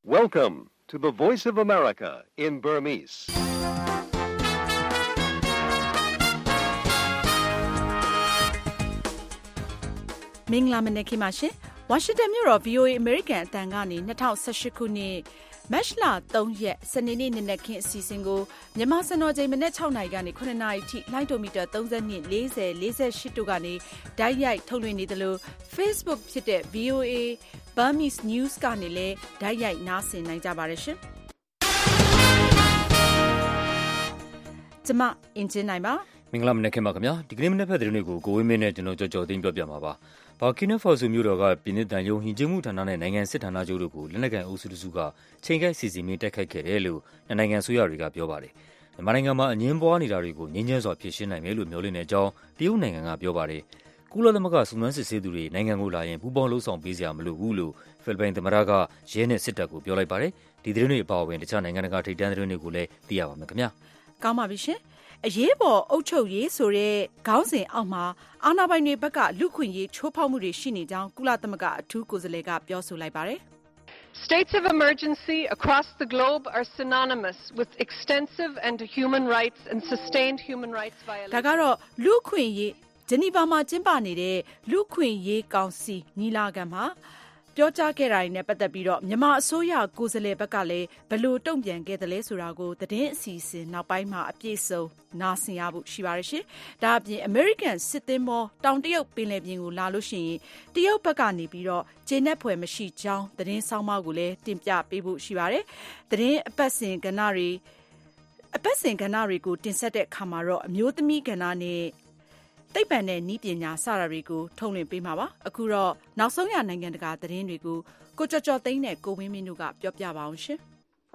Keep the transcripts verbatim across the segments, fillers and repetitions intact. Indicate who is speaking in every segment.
Speaker 1: Welcome to the Voice of America in Burmese.
Speaker 2: ။မင်္ဂလာမနက်ခင်းပါရှင်။ Washington မြို့တော် ဗွီအိုအေ American အသံကနေ၂၀၁၈ခုနှစ်မတ်လ၃ရက်စနေနေ့နနက်ခင်းအစီအစဉ်ကိုမြန်မာစံတော်ချိန်မနက်၆နာရီကနေ၇နာရီထိလိုင်းဒိုမီတာ၃၂ ၄၀ ၄၈တို့ကနေတိုက်ရိုက်ထုတ်လွှင့်နေသလို Facebook ဖြစ်တဲ့ ဗွီအိုအေ Burmese News ကနေလည်းတိုက်ရိုက်နားဆင်နိုင်ကြပါတယ်ရှင်။ကျွန်မအင်ဂျင်နိုင်ပါ
Speaker 3: မင်္ဂလာမနက်ခင်းပါခင်ဗျာဒီကနေ့မနက်ဖက်သတင်းတွေကိုကိုဝင်းမင်းနဲ့ကျွန်တော်ကြော်ကြော်သိမ်းပြောပြမှာပါဘာကီနာဖာဆိုမြို့တော်ကပြည်내တန်ယုံဟင်ကျင်းမှုဌာနနဲ့နိုင်ငံစစ်ဌာနချုပ်တို့ကိုလက်နက်ကန်အုပ်စုတစုကချိန်ကိုက်စီစီမင်းတက်ခိုက်ခဲ့တယ်လို့နိုင်ငံဆိုရတွေကပြောပါတယ်မြန်မာနိုင်ငံမှာအငင်းပွားနေတာတွေကိုငြင်းချမ်းစွာဖြေရှင်းနိုင်မယ်လို့မျှော်လင့်တဲ့အကြောင်းတရုတ်နိုင်ငံကပြောပါတယ်ကုလသမဂ္ဂစုံစမ်းစစ်ဆေးသူတွေနိုင်ငံကိုလာရင်ပူးပေါင်းလှုပ်ဆောင်ပေးစရာမလိုဘူးလို့ဖိလစ်ပိုင်သမ္မတကရဲနဲ့စစ်တပ်ကိုပြောလိုက်ပါတယ်ဒီသတင်းတွေအပါအဝင်တခြားနိုင်ငံတကာထိပ်တန်းသတင်းတွေကိုလည်းသိရပါမယ်ခင်ဗျာ
Speaker 2: ကောင်းပါပြီရှင်အရေးပေါ်အုပ်ချုပ်ရေးဆိုတဲ့ခေါင်းစဉ်အောက်မှာအာဏာပိုင်တွေဘက်ကလူခွင့်ရေးချိုးဖောက်မှုတွေရှိနေကြောင်းကုလသမဂ္ဂအထူးကိုယ်စားလှယ်ကပြောဆိုလိုက်ပါတယ်
Speaker 4: States of emergency across the globe are synonymous with extensive and human rights and sustained human rights violations.
Speaker 2: ဒါကတော့လူခွင့်ရေးဂျနီဗာမှာကျင်းပနေတဲ့လူခွင့်ရေးကောင်စီညီလာခံမှာပြောကြားခဲ့တာနဲ့ပတ်သက်ပြီးတော့မြန်မာအစိုးရကိုယ်စားလှယ်ဘက်ကလည်းဘယ်လိုတုံ့ပြန်ခဲ့သလဲဆိုတာကိုသတင်းအစီအစဉ်နောက်ပိုင်းမှာအပြည့်စုံနားဆင်ရဖို့ရှိပါတယ်ရှင်။ဒါအပြင် American စစ်သင်္ဘောတောင်တရုတ်ပင်လယ်ပြင်ကိုလာလို့ရှိရင်တရုတ်ဘက်ကနေပြီးတော့ခြေနဲ့ဖွယ်မရှိကြောင်းသတင်းဆောင်မကိုလည်းတင်ပြပေးဖို့ရှိပါတယ်။သတင်းအပတ်စဉ်ကဏ္ဍတွေအပတ်စဉ်ကဏ္ဍတွေကိုတင်ဆက်တဲ့အခါမှာတော့အမျိုးသမီးကဏ္ဍနဲ့သိပ္ပံနဲ့နည်းပညာစတာတွေကိုထုတ်လွှင့်ပေးမှာပါအခုတော့နောက်ဆုံးရနိုင်ငံတကာသတင်းတွေကိုကိုကျော်ကျော်သိန်းနဲ့ကိုဝင်းမင်းတို့ကပြောပြပါအောင်ရှင်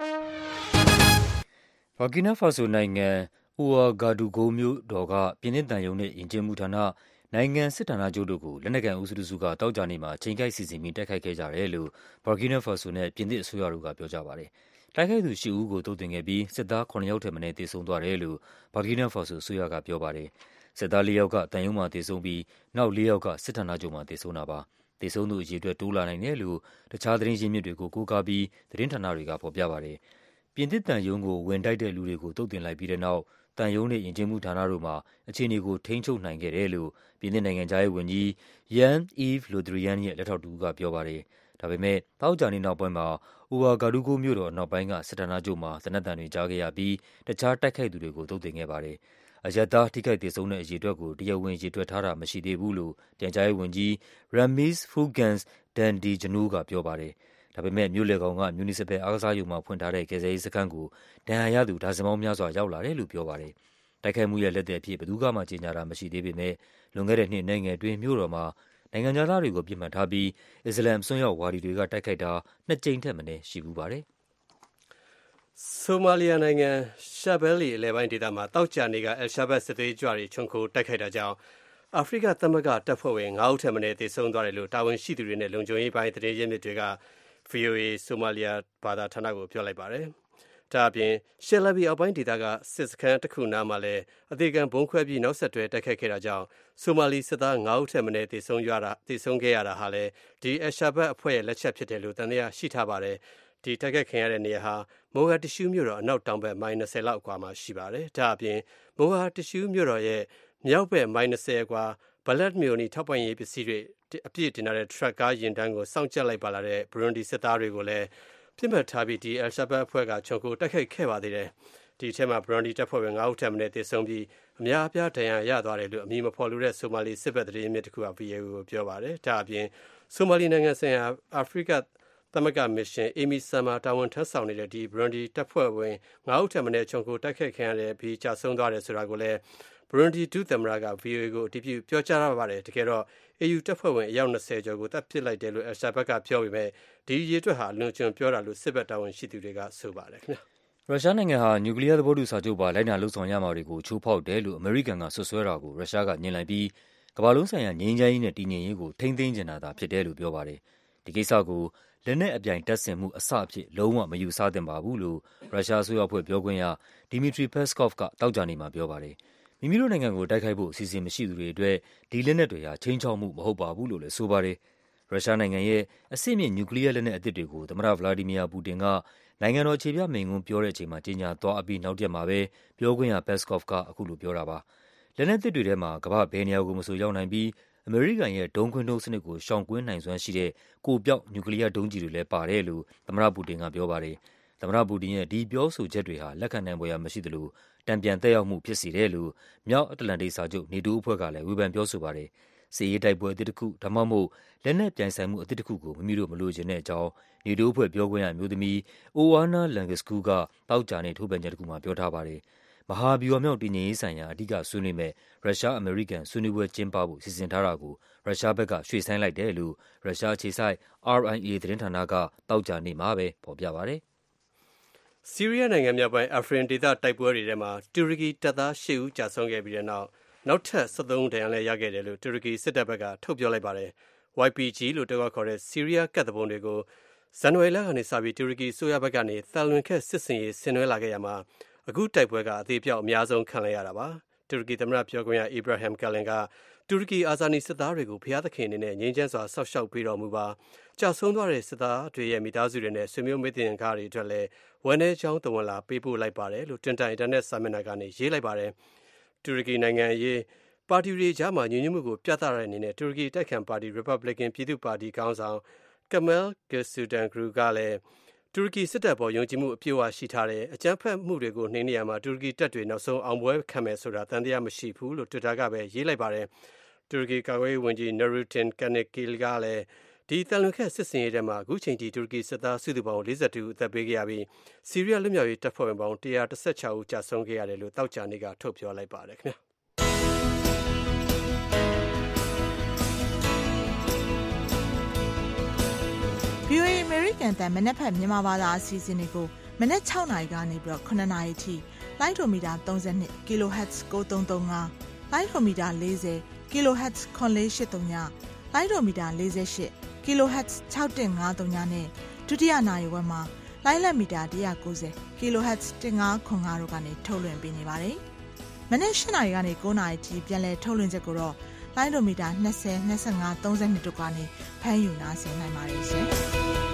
Speaker 3: ဘာကီနာဖာဆိုနိုင်ငံအိုအာဂါဒူဂိုမြို့တော်ကပြည်내တန်ယုံနဲ့ယဉ်ကျေးမှုဌာနနိုင်ငံစစ်ဌာနချုပ်တို့ကိုလက်နက်ကန်အုပ်စုစုကတောက်ကြနေမှာချိန်ကိုက်စီစဉ်ပြီးတိုက်ခိုက်ခဲ့ကြတယ်လို့ဘာကီနာဖာဆိုနဲ့ပြည်내အစိုးရတို့ကပြောကြပါတယ်တိုက်ခိုက်သူ၈ဦးကိုတုတ်တင်ခဲ့ပြီးစစ်သား၉ယောက်ထက်မနည်းသေဆုံးသွားတယ်လို့ဘာကီနာဖာဆိုအစိုးရကပြောပါတယ်စစ်သား၄ယောက်ကတန်ယုံမှာသေဆုံးပြီးနောက်၄ယောက်ကစစ်ဌာနချုပ်မှာသေဆုံးတာပါသေဆုံးသူအရေအတွက်တိုးလာနိုင်တယ်လို့တခြားသတင်းရင်းမြစ်တွေကိုကိုးကားပြီးသတင်းဌာနတွေကဖော်ပြပါတယ်ပြင်သစ်တန်ယုံကိုဝင်တိုက်တဲ့လူတွေကိုတုတ်တင်လိုက်ပြီးတဲ့နောက်တန်ယုံနဲ့ယဉ်ကျေးမှုဌာနတို့မှာအခြေအနေကိုထိန်းချုပ်နိုင်ခဲ့တယ်လို့ပြင်သစ်နိုင်ငံသားရေးဝန်ကြီး Jean-Yves Le Drian ရဲ့လက်ထောက်တူကပြောပါတယ်ဒါပေမဲ့တောက်ကြနေနောက်ပိုင်းမှာအိုဝါဂါဒူကိုမြို့တော်နောက်ပိုင်းကစစ်ဌာနချုပ်မှာသနက်တန်တွေကြားခဲ့ရပြီးတခြားတိုက်ခိုက်သူတွေကိုတုတ်တင်ခဲ့ပါတယ်အရတာထိခိုက်ဒေဆုံးတဲ့အရေအတွက်ကိုတရားဝင်ရေတွက်ထားတာမရှိသေးဘူးလို့ပြန်ကြားရေးဝန်ကြီး Ramis Fugans Dandijanu ကပြောပါတယ်။ဒါပေမဲ့မြို့လေကောင်က Municipal အားကစားရုံမှာဖွင့်ထားတဲ့ကယ်ဆယ်ရေးစခန်းကိုဒဏ်ရာရသူဒါဇင်ပေါင်းများစွာရောက်လာတယ်လို့ပြောပါတယ်။တိုက်ခိုက်မှုရဲ့လက်သည်အဖြစ်ဘယ်သူမှကြေညာတာမရှိသေးပေမဲ့လွန်ခဲ့တဲ့နှစ်နိုင်ငံတွင်းမြို့တော်မှာနိုင်ငံသားတွေကိုပြစ်မှတ်ထားပြီးအစ္စလာမ်စွန်းရောက်ဝါဒီတွေကတိုက်ခိုက်တာနှစ်ကြိမ်ထက်မနည်းရှိဘူးပါတယ်။
Speaker 5: ဆိုမာလီယာနိုင်ငံရှာဘဲလီအလဲပိုင်းဒေသမှာတောက်ကြနေကအယ်ရှာဘတ်စစ်သွေးကြွတွေခြုံခိုတိုက်ခိုက်တာကြောင့်အာဖရိကသမဂ္ဂတပ်ဖွဲ့ဝင်၅ဦးထက်မနည်းသေဆုံးသွားတယ်လို့တာဝန်ရှိသူတွေနဲ့လုံခြုံရေးပိုင်းသတင်းရင်းမြစ်တွေက ဗွီအိုအေ ဆိုမာလီယာဘာသာဌာနကိုပြောလိုက်ပါတယ်။ဒါအပြင်ရှယ်လဘီအောက်ပိုင်းဒေသကစစ်စခန်းတစ်ခုနားမှာလည်းအသေးခံဘုံခွဲပြီးနောက်ဆက်တွဲတိုက်ခိုက်ခဲ့တာကြောင့်ဆိုမာလီစစ်သား၅ဦးထက်မနည်းသေဆုံးရတာသေဆုံးခဲ့ရတာဟာလည်းဒီအယ်ရှာဘတ်အဖွဲ့ရဲ့လက်ချက်ဖြစ်တယ်လို့တန်တရားရှိထားပါတယ်။ဒီတိုက်ခိုက်ခံရတဲ့နေရာဟာမိုဂါတရှူးမြို့တော်အနောက်တောင်ဘက်မိုင်၂၀လောက်အကွာမှာရှိပါတယ်။ဒါအပြင်မိုဂါတရှူးမြို့တော်ရဲ့မြောက်ဘက်မိုင်၂၀အကွာဘလက်မြို့နီထောက်ပံ့ရေးပစ္စည်းတွေအပြည့်တင်လာတဲ့ထရက်ကားယာဉ်တန်းကိုစောင့်ကြပ်လိုက်ပါလာတဲ့ဘရွန်ဒီစစ်သားတွေကိုလည်းပြစ်မှတ်ထားပြီးဒီအယ်ရှာဘတ်အဖွဲ့ကခြုံခိုတိုက်ခိုက်ခဲ့ပါသေးတယ်။ဒီအထက်မှာဘရွန်ဒီတပ်ဖွဲ့ဝင်၅ဦးထက်မနည်းသေဆုံးပြီးအများအပြားဒဏ်ရာရသွားတယ်လို့အမည်မဖော်လိုတဲ့ဆိုမာလီစစ်ဘက်သတင်းမြစ်တစ်ခုက ဗီအိုအေ ကိုပြောပါတယ်။ဒါအပြင်ဆိုမာလီနိုင်ငံဆိုင်ရာအာဖရိကသမဂ္ဂမစ်ရှင်အေမီဆာမာတာဝန်ထမ်းဆောင်နေတဲ့ဒီဘရွန်ဒီတပ်ဖွဲ့ဝင်၅ဦးထက်မနည်းခြုံခိုတိုက်ခိုက်ခံရတဲ့ပြီးကြာဆုံးသွားတယ်ဆိုတာကိုလည်းဘရွန်ဒီဒုသမ္မတက ဗီအိုအေ ကိုအတည်ပြုပြောကြားရပါတယ်တကယ်တော့ အေယူ တပ်ဖွဲ့ဝင်အယောက်၂၀ကျော်ကိုတပ်ပစ်လိုက်တယ်လို့အယ်ရှာဘတ်ကပြောပေမဲ့ဒီရေတွက်ဟာလွန်ကျွံပြောတာလို့စစ်ဘက်တာဝန်ရှိသူတွေကဆိုပါတယ်ခင်ဗျ
Speaker 3: ရုရှားနိုင်ငံဟာနျူကလ িয়ার သဘောတူစာချုပ်ပါလိုက်နာလှုပ်ဆောင်ရမှာတွေကိုချိုးဖောက်တယ်လို့အမေရိကန်ကဆွဆွဲတာကိုရုရှားကညှင်းလိုက်ပြီးကမ္ဘာလုံးဆိုင်ရာငြိမ်းချမ်းရေးနဲ့တည်ငြိမ်ရေးကိုထိန်းသိမ်းကျင်တာသာဖြစ်တယ်လို့ပြောပါတယ်ဒီကိစ္စကိုလက်နက်အပြိုင်တပ်ဆင်မှုအစအဖြစ်လုံးဝမယူဆသင့်ပါဘူးလို့ရုရှားအစိုးရအဖွဲ့ပြောခွင့်ရဒီမီထရီပက်စကော့ဖ်ကတောက်ကြနေမှာပြောပါတယ်မိမိတို့နိုင်ငံကိုတိုက်ခိုက်ဖို့အစီအစဉ်မရှိသူတွေအတွက်ဒီလက်နက်တွေဟာချိန်ချောက်မှုမဟုတ်ပါဘူးလို့လည်းဆိုပါတယ်ရရုရှားနိုင်ငံရဲ့အဆင့်မြင့်နျူကလ িয়ার လက်နက်အသစ်တွေကိုသမ္မတဗလာဒီမီယာပူတင်ကနိုင်ငံတော်အခြေပြမိန့်ခွန်းပြောတဲ့အချိန်မှာကြေညာသွားအပြီးနောက်တရက်မှာပဲပြောခွင့်ရ Peskov ကအခုလိုပြောတာပါ။လက်နက်သစ်တွေထဲမှာကမ္ဘာ့ဘယ်နေရာကိုမဆိုရောက်နိုင်ပြီးအမေရိကန်ရဲ့ဒုံးခွင်းဒုံးစနစ်ကိုရှောင်ကွင်းနိုင်စွမ်းရှိတဲ့ကိုပြောက်နျူကလ িয়ার ဒုံးကျည်တွေလည်းပါတယ်လို့သမ္မတပူတင်ကပြောပါတယ်။သမ္မတပူတင်ရဲ့ဒီပြောဆိုချက်တွေဟာလက်ခံနိုင်ဖွယ်ရာမရှိသလိုတံပြန်သက်ရောက်မှုဖြစ်စေတယ်လို့မြောက်အတ္တလန်တိတ်စာချုပ် နေတိုးအဖွဲ့ကလည်းဝေဖန်ပြောဆိုပါတယ်။စစ်ရေးတိုက်ပွဲအသစ်တစ်ခုဒါမှမဟုတ်လက်နက်ပြိုင်ဆိုင်မှုအသစ်တစ်ခုကိုမိမိတို့မလိုချင်တဲ့အကြောင်းနေတိုးအဖွဲ့ပြောခွင့်ရအမျိုးသမီး Oana Langescu ကတောက်ကြတဲ့ထုတ်ပြန်ချက်တစ်ခုမှာပြောထားပါတယ်။မဟာဗျူဟာမြောက်တည်ငြိမ်ရေးဆိုင်ရာအဓိကဆွေးနွေးမဲ့ရုရှားအမေရိကန်ဆွေးနွေးပွဲကျင်းပဖို့စီစဉ်ထားတာကိုရုရှားဘက်ကရွှေ့ဆိုင်းလိုက်တယ်လို့ရုရှားအခြေစိုက် R I A သတင်းဌာနကတောက်ကြနေမှာပဲဖော်ပြပါတယ်
Speaker 5: ။ဆီးရီးယားနိုင်ငံမြောက်ပိုင်းအာဖရင်ဒေသတိုက်ပွဲတွေထဲမှာတူရကီတပ်သား၈ဦးကြာဆုံးခဲ့ပြီးတဲ့နောက်နောက်ထပ်၁၃ဦးဒဏ်ရာလည်းရခဲ့တယ်လို့တူရကီစစ်တပ်ဘက်ကထုတ်ပြောလိုက်ပါတယ်။ Y P G လို့တောက်ခေါ်တဲ့ဆီးရီးယားကတ်တဘုံတွေကိုဇန်နဝါရီလကနေစပြီးတူရကီအစိုးရဘက်ကနေသံလွင်ခက်စစ်စင်ရေးဆင်နွှဲလာခဲ့ရမှာအခုတိုက်ပွဲကအသေးပြောက်အများဆုံးခံလိုက်ရတာပါ။တူရကီသမ္မတပြောခွင့်ရ Ibrahim Kalin ကတူရကီအာဇာနည်စစ်သားတွေကိုဘုရားသခင်အနေနဲ့ငြိမ်းချမ်းစွာဆောက်ရှောက်ပေးတော်မူပါကြာဆုံးသွားတဲ့စစ်သားတွေရဲ့မိသားစုတွေနဲ့ဆွေမျိုးမိတ်တင်ကားတွေအတွက်လည်းဝမ်းနည်းကြောင်းသဝဏ်လာပေးပို့လိုက်ပါတယ်လို့တင်တာအင်တာနက်စာမျက်နှာကနေရေးလိုက်ပါတယ်။တူရကီနိုင်ငံရေးပါတီတွေကြားမှာညီညွတ်မှုကိုပြသတဲ့အနေနဲ့တူရကီတိုက်ခံပါတီ Republican ပြည်သူ့ပါတီခေါင်းဆောင် Kemal Kılıçdaroğlu ကလည်းတူရကီစစ်တပ်ပေါ်ယုံကြည်မှုအပြည့်အဝရှိထားတဲ့အကြမ်းဖက်မှုတွေကိုနှိမ်နင်းရမှာတူရကီတပ်တွေနောက်ဆုံးအောင်ပွဲခံမယ်ဆိုတာတန်တရားမရှိဘူးလို့ Twitter ကပဲရေးလိုက်ပါတယ်။တူရကီကာကွယ်ရေးဝန်ကြီး Nurettin Canikli ကလည်းဒီတန်လွင်ခက်စစ်စင်ရေးထဲမှာအခုချိန်ထိတူရကီစစ်သားစုစုပေါင်း၄၁ဦးအသက်ပေးခဲ့ရပြီးဆီးရီးယားလွတ်မြောက်ရေးတပ်ဖွဲ့ဝင်ပေါင်း၁၁၆ဦးကြာဆုံးခဲ့ရတယ်လို့တောက်ကြနေ့ကထုတ်ပြောလိုက်ပါတယ်ခင်ဗျာ။
Speaker 6: V O A American တန်မနက်ဖက်မြန်မာဘာသာအစီအစဉ်တွေကိုမနက်၆နာရီကနေပြီးတော့၇နာရီထိလိုင်းဒိုမီတာ၃၂ kilohertz ၉၃၃၅လိုင်းဒိုမီတာ၄၀ kilohertz ခွန်လေး၈၃ညလိုင်းဒိုမီတာ၄၈ kilohertz ၆၁၅၃ညနဲ့ဒုတိယနာရီဝက်မှာလိုင်းလက်မီတာ၁၉၀ kilohertz ၁၅ခွန်၅တို့ကနေထုတ်လွှင့်ပေးနေပါတယ်။မနက်၈နာရီကနေ၉နာရီထိပြန်လည်ထုတ်လွှင့်ချက်ကိုတော့လိုင်းဒိုမီတာ၂၀ ၂၅ ၃၂တို့ကနေဖမ်းယူနားဆင်နိုင်ပါတယ်ရှင်။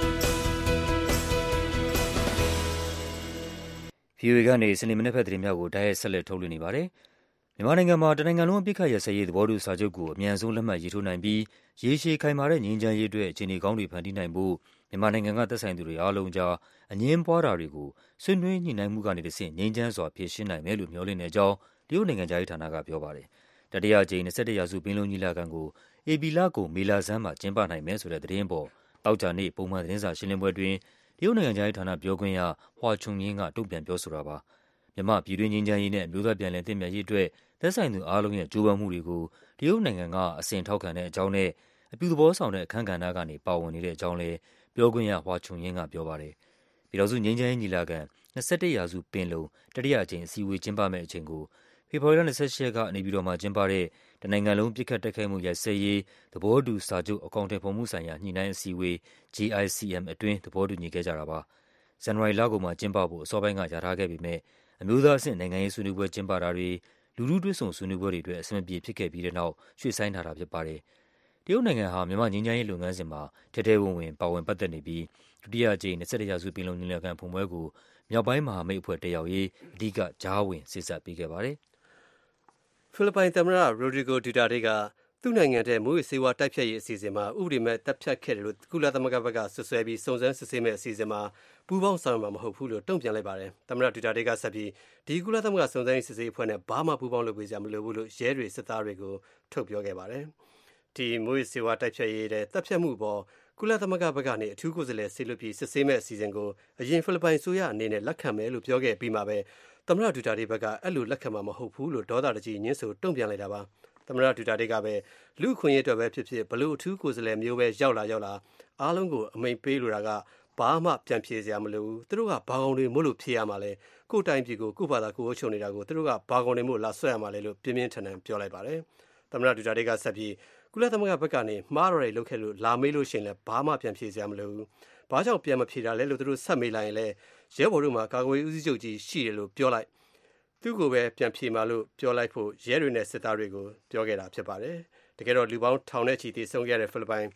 Speaker 3: V O A ကနေစနေမနက်ဖက်သတင်းများကိုတိုက်ရိုက်ဆက်လက်ထုတ်လွှင့်နေပါတယ်။မြန်မာနိုင်ငံမှာတနိုင်ငံလုံးအပစ်အခတ်ရပ်စဲရေးသဘောတူစာချုပ်ကိုအမြန်ဆုံးလက်မှတ်ရေးထိုးနိုင်ပြီးရေရှည်ခိုင်မာတဲ့ငြိမ်းချမ်းရေးအတွက်အခြေအနေကောင်းတွေဖန်တီးနိုင်ဖို့မြန်မာနိုင်ငံကသက်ဆိုင်သူတွေအားလုံးကြားအငြင်းပွားတာတွေကိုဆွေးနွေးညှိနှိုင်းမှုကနေတဆင့်ငြိမ်းချမ်းစွာဖြေရှင်းနိုင်မယ်လို့မျှော်လင့်တဲ့အကြောင်းတရုတ်နိုင်ငံခြားရေးဌာနကပြောပါတယ်။တတိယအကြိမ်၂၁ရာစုပင်လုံညီလာခံကိုဧပြီလကုန်မေလဆန်းမှာကျင်းပနိုင်မယ်ဆိုတဲ့သတင်းပေါ်တောက်ကြနေ့ပုံမှန်သတင်းစာရှင်းလင်းပွဲတွင်တရုတ်နိုင်ငံခြားရေးဌာနပြောခွင့်ရဟွာချုံယင်းကတုံ့ပြန်ပြောဆိုတာပါ။မြန်မာပြည်တွင်းငြိမ်းချမ်းရေးနဲ့အမျိုးသားပြန်လည်သင့်မြတ်ရေးအတွက်သက်ဆိုင်သူအားလုံးရဲ့ကြိုးပမ်းမှုတွေကိုတရုတ်နိုင်ငံကအစဉ်ထောက်ခံတဲ့အကြောင်းနဲ့အပြုသဘောဆောင်တဲ့အခန်းကဏ္ဍကနေပါဝင်နေတဲ့အကြောင်းလည်းပြောခွင့်ရဟွာချုံယင်းကပြောပါတယ်။ပြည်တော်စုငြိမ်းချမ်းရေးညီလာခံ၂၁ရာစုပင်လုံတတိယအကြိမ်အစည်းအဝေးကျင်းပမယ့်အချိန်ကိုဖေဖော်ဝါရီလ၂၈ရက်ကနေပြည်တော်မှာကျင်းပတဲ့တနိုင်ငံလုံးပစ်ခတ်တိုက်ခိုက်မှုရပ်စဲရေးသဘောတူစာချုပ်အကောင့်ထဲပေါ်မှုဆိုင်ရာညှိနှိုင်းအစည်းအဝေး G I C M အတွင်းသဘောတူညီခဲ့ကြတာပါ။ဇန်နဝါရီလကုန်မှာကျင်းပဖို့အစောပိုင်းကရထားခဲ့ပေမဲ့အမျိုးသားအဆင့်နိုင်ငံရေးဆွေးနွေးပွဲကျင်းပတာတွေလူထုတွဲဆုံဆွေးနွေးပွဲတွေအတွက်အဆင်မပြေဖြစ်ခဲ့ပြီးတဲ့နောက်ရွှေ့ဆိုင်းထားတာဖြစ်ပါတယ်။တရုတ်နိုင်ငံဟာမြန်မာငြိမ်းချမ်းရေးလုပ်ငန်းစဉ်မှာထဲထဲဝင်ဝင်ပါဝင်ပတ်သက်နေပြီးဒုတိယအကြိမ်၂၁ရာစုပင်လုံညီလာခံဖွင့်ပွဲကိုမြောက်ပိုင်းမဟာမိတ်အဖွဲ့တက်ရောက်ရေးအဓိကကြားဝင်စေ့စပ်ပေးခဲ့ပါတယ်
Speaker 5: ။ဖိလစ်ပိုင်သမ္မတရိုဒရီဂိုဒူတာတေးကသူ့နိုင်ငံထဲမူဝေစေဝါတိုက်ဖြတ်ရေးအစီအစဉ်မှာဥပဒေမဲ့တပ်ဖြတ်ခဲ့တယ်လို့ကုလသမဂ္ဂဘက်ကဆွဆွဲပြီးစုံစမ်းစစ်ဆေးမဲ့အစီအစဉ်မှာပူးပေါင်းဆောင်ရွက်မှာမဟုတ်ဘူးလို့တုံ့ပြန်လိုက်ပါတယ်။သမ္မတဒူတာတေးကဆက်ပြီးဒီကုလသမဂ္ဂစုံစမ်းစစ်ဆေးအဖွဲ့နဲ့ဘာမှပူးပေါင်းလုပ်ပေးကြမလို့ဘူးလို့ရဲတွေစစ်သားတွေကိုထုတ်ပြောခဲ့ပါတယ်။ဒီမူဝေစေဝါတိုက်ဖြတ်ရေးတဲ့တပ်ဖြတ်မှုပေါ်ကုလသမဂ္ဂဘက်ကနေအထူးကိုယ်စားလှယ်ဆေလွတ်ပြီးစစ်ဆေးမဲ့အစီအစဉ်ကိုအရင်ဖိလစ်ပိုင်ဆိုရအနေနဲ့လက်ခံမယ်လို့ပြောခဲ့ပြီးမှပဲသမ္မတဒူတာတေးဘက်ကအဲ့လိုလက်ခံမှာမဟုတ်ဘူးလို့ဒေါသတကြီးညှင်းဆိုတုံ့ပြန်လိုက်တာပါ။သမ္မတဒူတာတေးကပဲလူခွင့်ရေးအတွက်ပဲဖြစ်ဖြစ်ဘလို့အထူးကိုယ်စားလှယ်မျိုးပဲရောက်လာရောက်လာအားလုံးကိုအမိန်ပေးလိုတာကဘာမှပြန်ဖြေစရာမလိုဘူးသူတို့ကဘာကောင်တွေမို့လို့ဖြေရမှာလဲကိုယ်တိုင်ပြည်ကိုကိုယ်ဘာသာကိုယ်အုပ်ချုပ်နေတာကိုသူတို့ကဘာကောင်တွေမို့လာဆွဲရမှာလဲလို့ပြင်းပြင်းထန်ထန်ပြောလိုက်ပါတယ်။သမ္မတဒူတာတေးကဆက်ပြီးကုလသမဂ္ဂဘက်ကနေမှားတော်တွေလုပ်ခဲ့လို့လာမေးလို့ရှိရင်လည်းဘာမှပြန်ဖြေစရာမလိုဘူး။ဘာကြောင့်ပြန်မဖြေတာလဲလို့သူတို့ဆက်မေးလိုက်ရင်လည်းရဲဘော်တို့မှာကာကွယ်ဦးစီးချုပ်ကြီးရှိတယ်လို့ပြောလိုက်သူကိုပဲပြန်ဖြေမှာလို့ပြောလိုက်ဖို့ရဲတွေနဲ့စစ်သားတွေကိုပြောခဲ့တာဖြစ်ပါတယ်။တကယ်တော့လူပေါင်းထောင်နဲ့ချီတည်ဆုံးခဲ့တဲ့ဖိလစ်ပိုင်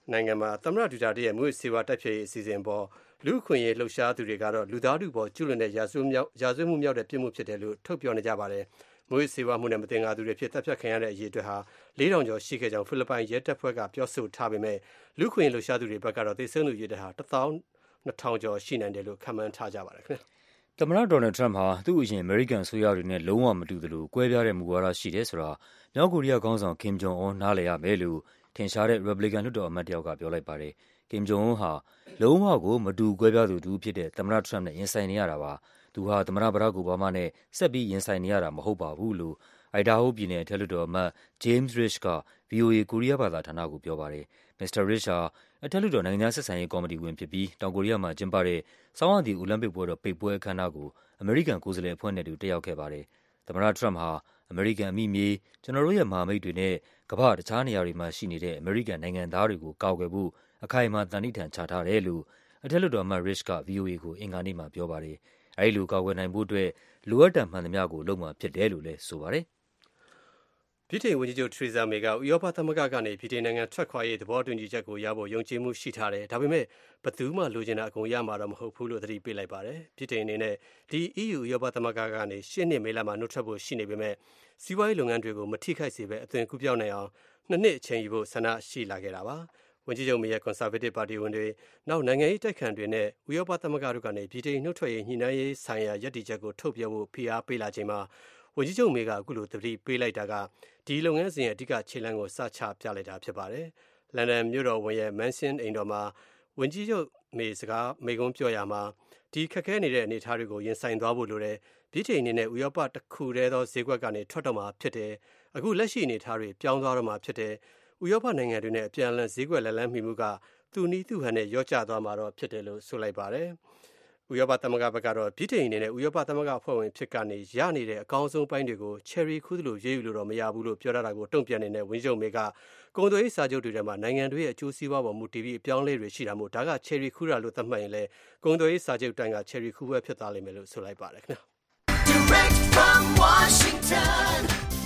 Speaker 5: နိုင်ငံမှာသမ္မတဒူတာတေရဲ့မူစေဝါတိုက်ဖျက်ရေးအစီအစဉ်ပေါ်လူခွင့်ရေးလှုပ်ရှားသူတွေကတော့လူသားထုပေါ်ကျူးလွန်တဲ့ရာဇဝတ်မြောက်ရာဇဝတ်မှုမြောက်တဲ့ပြစ်မှုဖြစ်တယ်လို့ထုတ်ပြောနေကြပါတယ်။မူစေဝါမှုနဲ့မတင်ငါသူတွေဖြစ်တပ်ဖြတ်ခံရတဲ့အရေးအတွက်ဟာလေးထောင်ကျော်ရှိခဲ့ကြောင်းဖိလစ်ပိုင်ရဲတပ်ဖွဲ့ကပြောဆိုထားပေမဲ့လူခွင့်ရေးလှုပ်ရှားသူတွေဘက်ကတော့သေဆုံးသူရေးတဲ့ဟာတစ်သောင်းနှစ်ထောင်ကျော်ရှိနိုင်တယ်လို့ခန့်မှန်းထားကြပါတယ်ခင်ဗျ။
Speaker 3: သမ္မတဒေါ်နယ်ထရမ့်ဟာသူ့အရင်အမေရိကန်အစိုးရတွေနဲ့လုံးဝမတူသလိုကွဲပြားတဲ့မူဝါဒရှိတယ်ဆိုတာမြောက်ကိုရီးယားခေါင်းဆောင်ကင်ဂျုံအွန်းနားလည်ရမယ်လို့ထင်ရှားတဲ့ Republican လွှတ်တော်အမတ်တယောက်ကပြောလိုက်ပါတယ်။ကင်ဂျုံအွန်းဟာလုံးဝကိုမတူကွဲပြားသူတူဖြစ်တဲ့သမ္မတထရမ့်နဲ့ရင်ဆိုင်နေရတာပါ။သူဟာသမ္မတဘရက်အိုဘားမားနဲ့ဆက်ပြီးရင်ဆိုင်နေရတာမဟုတ်ပါဘူးလို့အိုက်ဒါဟိုပြည်နယ်အထက်လွှတ်တော်အမတ် James Risch က ဗွီအိုအေ ကိုရီးယားဘာသာဌာနကိုပြောပါတယ်။ မစ္စတာ Risch ဟာအထက်လွှတ်တော်နိုင်ငံခြားဆက်ဆံရေးကော်မတီဝင်ဖြစ်ပြီးတောင်ကိုရီးယားမှာကျင်းပတဲ့ဆောင်းရာသီအိုလံပစ်ပွဲတော်ပိတ်ပွဲအခမ်းအနားကိုအမေရိကန်ကိုယ်စားလှယ်အဖွဲ့နဲ့အတူတက်ရောက်ခဲ့ပါတယ်။သမ္မတထရမ့်ဟာအမေရိကန်အမိမြေကျွန်တော်တို့ရဲ့မဟာမိတ်တွေနဲ့ကမ္ဘာ့တခြားနေရာတွေမှာရှိနေတဲ့အမေရိကန်နိုင်ငံသားတွေကိုကာကွယ်ဖို့အခိုင်အမာသန္နိဋ္ဌာန်ချထားတယ်လို့အထက်လွှတ်တော်အမတ် Risch က ဗွီအိုအေကိုအင်္ဂါနေ့မှာပြောပါတယ်။အဲဒီလိုကာကွယ်နိုင်ဖို့အတွက်လိုအပ်တာမှန်သမျှကိုလုပ်မှာဖြစ်တယ်လို့လည်းဆိုပါတယ်။
Speaker 5: ဗြိတိန်ဝန်ကြီးချုပ်ထရီဇာမေကဥရောပသမဂ္ဂကနေဗြိတိန်နိုင်ငံထွက်ခွာရေးသဘောတူညီချက်ကိုရဖို့ယုံကြည်မှုရှိထားတယ်။ဒါပေမဲ့ဘယ်သူမှလိုချင်တာအကုန်ရမှာတော့မဟုတ်ဘူးလို့သတိပေးလိုက်ပါတယ်။ဗြိတိန်အနေနဲ့ဒီ အီးယူ ဥရောပသမဂ္ဂကနေရှေ့နှစ်မေလမှာနှုတ်ထွက်ဖို့ရှိနေပေမဲ့စီးပွားရေးလုပ်ငန်းတွေကိုမထိခိုက်စေဘဲအသွင်ကူးပြောင်းနိုင်အောင်နှစ်နှစ်အချိန်ယူဖို့ဆန္ဒရှိလာခဲ့တာပါ။ဝန်ကြီးချုပ်မေရဲ့ကွန်ဆာဗေးတစ်ပါတီဝင်တွေနောက်နိုင်ငံရေးတိုက်ခံတွေနဲ့ဥရောပသမဂ္ဂတို့ကနေဗြိတိန်နှုတ်ထွက်ရေးညှိနှိုင်းရေးဆိုင်ရာရည်တည်ချက်ကိုထုတ်ပြောဖို့ဖိအားပေးလာချိန်မှာဝန်ကြီးချုပ်မေကအခုလိုသတိပေးလိုက်တာကဒီလုပ်ငန်းစဉ်ရဲ့အဓိကခြေလှမ်းကိုစချပြလိုက်တာဖြစ်ပါတယ်။လန်ဒန်မြို့တော်ဝန်ရဲ့မန်ဆင်းအိမ်တော်မှာဝန်ကြီးချုပ်မေစကားမိန့်ခွန်းပြောရမှာဒီခက်ခဲနေတဲ့အနေအထားတွေကိုရင်ဆိုင်သွားဖို့လိုတယ်။ဗြိတိန်အနေနဲ့ဥရောပတစ်ခုတည်းသောဈေးကွက်ကနေထွက်တော့မှာဖြစ်တယ်။အခုလက်ရှိအနေအထားတွေပြောင်းသွားတော့မှာဖြစ်တယ်။ဥရောပနိုင်ငံတွေနဲ့အပြန်အလှန်ဈေးကွက်လက်လန်းမိမှုကသူ့နည်းသူ့ဟန်နဲ့ရော့ကျသွားမှာတော့ဖြစ်တယ်လို့ဆိုလိုက်ပါတယ်။ဥရောပသမဂ္ဂဘက်ကတော့ဗြိတိန်အနေနဲ့ဥရောပသမဂ္ဂအဖွဲ့ဝင်ဖြစ်ကနေရနေတဲ့အကောင်းဆုံးပိုင်းတွေကို cherry ခူးသလိုရေးယူလို့တော့မရဘူးလို့ပြောတာကိုတုံ့ပြန်နေတဲ့ဝန်ကြီးချုပ်မေကကုန်သွယ်ရေးစာချုပ်တွေထဲမှာနိုင်ငံတွေရဲ့အကျိုးစီးပွားပေါ်မူတည်ပြီးအပြောင်းလဲတွေရှိတာမို့ဒါက cherry ခူးတာလို့သတ်မှတ်ရင်လည်းကုန်သွယ်ရေးစာချုပ်တိုင်းက cherry ခူးပဲဖြစ်သွားလိမ့်မယ်လို့ဆိုလိုက်ပါတယ်ခင်ဗျာ Direct from Washington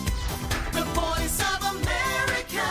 Speaker 5: The Voice of America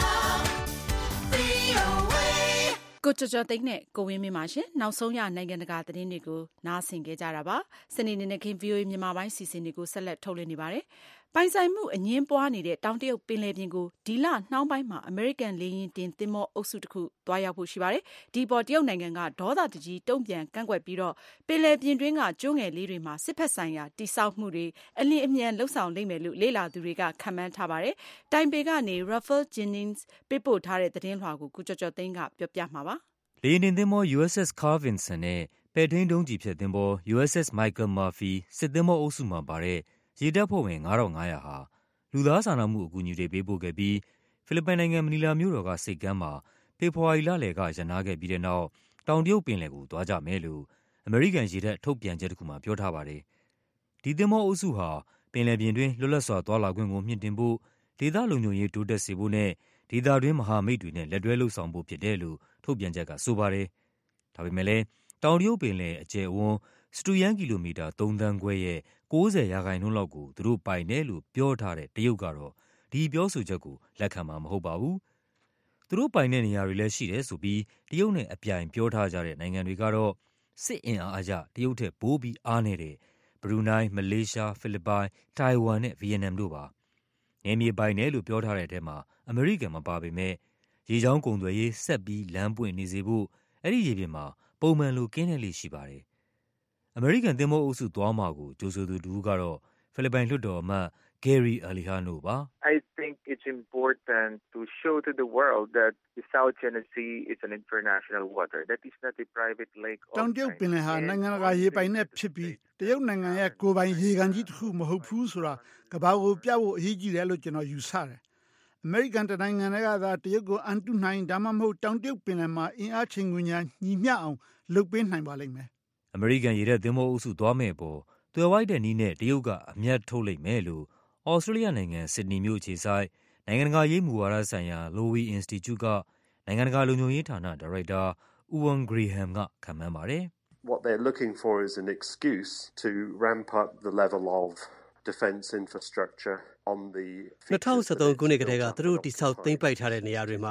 Speaker 2: ကိုကျော်ကျော်သိန်းနဲ့ကိုဝင်းမင်းပါရှင်နောက်ဆုံးရနိုင်ငံတကာသတင်းတွေကိုနားဆင်ကြကြတာပါစနေနေ့နဲ့ခင် ဗွီအိုအေ မြန်မာပိုင်းစီစဉ်တွေကိုဆက်လက်ထုတ်လွှင့်နေပါတယ်ပိုင်ဆိုင်မှုအငင်းပွားနေတဲ့တောင်တရုတ်ပင်လယ်ပြင်ကိုဒီလနှောင်းပိုင်းမှာအမေရိကန်လေယာဉ်တင်သင်္ဘောအုပ်စုတစ်ခုသွားရောက်ဖို့ရှိပါတယ်ဒီပေါ်တရုတ်နိုင်ငံကဒေါသတကြီးတုံ့ပြန်ကန့်ကွက်ပြီးတော့ပင်လယ်ပြင်တွင်းကကျွန်းငယ်လေးတွေမှာစစ်ဖက်ဆိုင်ရာတိစောက်မှုတွေအလင်းအမြန်လှုပ်ဆောင်လိမ့်မယ်လို့လေ့လာသူတွေကခန့်မှန်းထားပါတယ်တိုင်ပေကနေ Russell Jennings ပေးပို့ထားတဲ့သတင်းလွှာကိုကုကျော်ကျော်သိန်းကပြောပြမှာပါ
Speaker 3: လေယာဉ်တင်သင်္ဘော ယူ အက်စ် အက်စ် Carl Vinson နဲ့ပဲ့ထိန်းဒုံးကျည်ဖျက်သင်္ဘော ယူ အက်စ် အက်စ် Michael Murphy စစ်သင်္ဘောအုပ်စုမှာပါတဲ့ရေတပ်ဖွဲ့ဝင် ငါးထောင်ငါးရာဟာလူသားစာနာမှုအကူအညီတွေပေးပို့ခဲ့ပြီးဖိလစ်ပိုင်နိုင်ငံမနီလာမြို့တော်ကဆိပ်ကမ်းမှာဖေဖော်ဝါရီလလယ်ကရပ်နားခဲ့ပြီးတဲ့နောက်တောင်တရုတ်ပင်လယ်ကိုသွားကြမယ်လို့အမေရိကန်ရေတပ်ထုတ်ပြန်ချက်တစ်ခုမှာပြောထားပါတယ်။ဒီသင်္ဘောအုပ်စုဟာပင်လယ်ပြင်တွင်းလွတ်လပ်စွာသွားလာခွင့်ကိုမြှင့်တင်ဖို့ဒေသလုံခြုံရေးတိုးတက်စေဖို့နဲ့ဒေသတွင်းမဟာမိတ်တွေနဲ့လက်တွဲလှုပ်ဆောင်ဖို့ဖြစ်တယ်လို့ထုတ်ပြန်ချက်ကဆိုပါတယ်။ဒါပေမဲ့လည်းတောင်တရုတ်ပင်လယ်အကျယ်အဝန်းစတုရန်းကီလိုမီတာသုံးသန်းခွဲရဲ့ကိုးဆယ်ရာခိုင်နှုန်းလောက်ကိုသူတို့ပိုင်တယ်လို့ပြောထားတဲ့တရုတ်ကတော့ဒီပြောဆိုချက်ကိုလက်ခံမှာမဟုတ်ပါဘူး။သူတို့ပိုင်တဲ့နေရာတွေလည်းရှိတယ်ဆိုပြီးတရုတ်နဲ့အပြိုင်ပြောထားကြတဲ့နိုင်ငံတွေကတော့စစ်အင်အားအရတရုတ်ထက်ပိုပြီးအားနေတဲ့ဘရူနိုင်း၊မလေးရှား၊ဖိလစ်ပိုင်၊တိုင်ဝမ်နဲ့ဗီယက်နမ်တို့ပါ။နယ်မြေပိုင်တယ်လို့ပြောထားတဲ့အထဲမှာအမေရိကန်မပါပေမဲ့ရေကြောင်းကုန်သွယ်ရေးဆက်ပြီးလမ်းပွင့်နေစေဖို့အဲ့ဒီရေပြင်မှာပုံမှန်လိုကင်းတဲ့လေရှိပါတယ်။အမေရိကန်သင်္ဘောအုပ်စုသွားမှာကိုကြိုဆိုသူတူကတော့ဖိလစ်ပိုင်လွှတ်တော်အမတ် Gary Alejano ပါ
Speaker 7: I think it's important to show to the world that the South China Sea is an international water that is not a private lake
Speaker 8: တောင်တရုတ်ပင်လယ်ဟာနိုင်ငံတကာရေပိုင်နဲ့ဖြစ်ပြီးတရုတ်နိုင်ငံရဲ့ကိုယ်ပိုင်ရေကန်ကြီးတစ်ခုမဟုတ်ဘူးဆိုတာကမ္ဘာကိုပြဖို့အရေးကြီးတယ်လို့ကျွန်တော်ယူဆတယ်အမေရိကန်တနိုင်ငံကသာတရုတ်ကိုအန်တုနိုင်ဒါမှမဟုတ်တောင်တရုတ်ပင်လယ်မှာအင်အားချိန်ခွင်ညာညီမျှအောင်လုပ်ပေးနိုင်ပါလိမ့်မယ်
Speaker 3: အမေရိကန်ရေတပ်သင်္ဘောအုပ်စုသွားမဲ့ပေါ်သွယ်ဝိုက်တဲ့နည်းနဲ့တရုတ်ကအမြတ်ထုတ်လိုက်မယ်လို့ဩစတြေးလျနိုင်ငံဆစ်ဒနီမြို့အခြေစိုက်နိုင်ငံတကာရေးမူဝါဒဆိုင်ရာ Lowy Institute ကနိုင်ငံတကာလုံခြုံရေးဌာနဒါရိုက်တာ Ewan Graham ကခန့်မှန်းပါတယ်
Speaker 9: What they're looking for is an excuse to ramp up the level of defense infrastructure on the
Speaker 5: ၂၀၁၃ခုနှစ်ကတည်းကသူတို့တိစောက်သိမ်းပိုက်ထားတဲ့နေရာတွေမှာ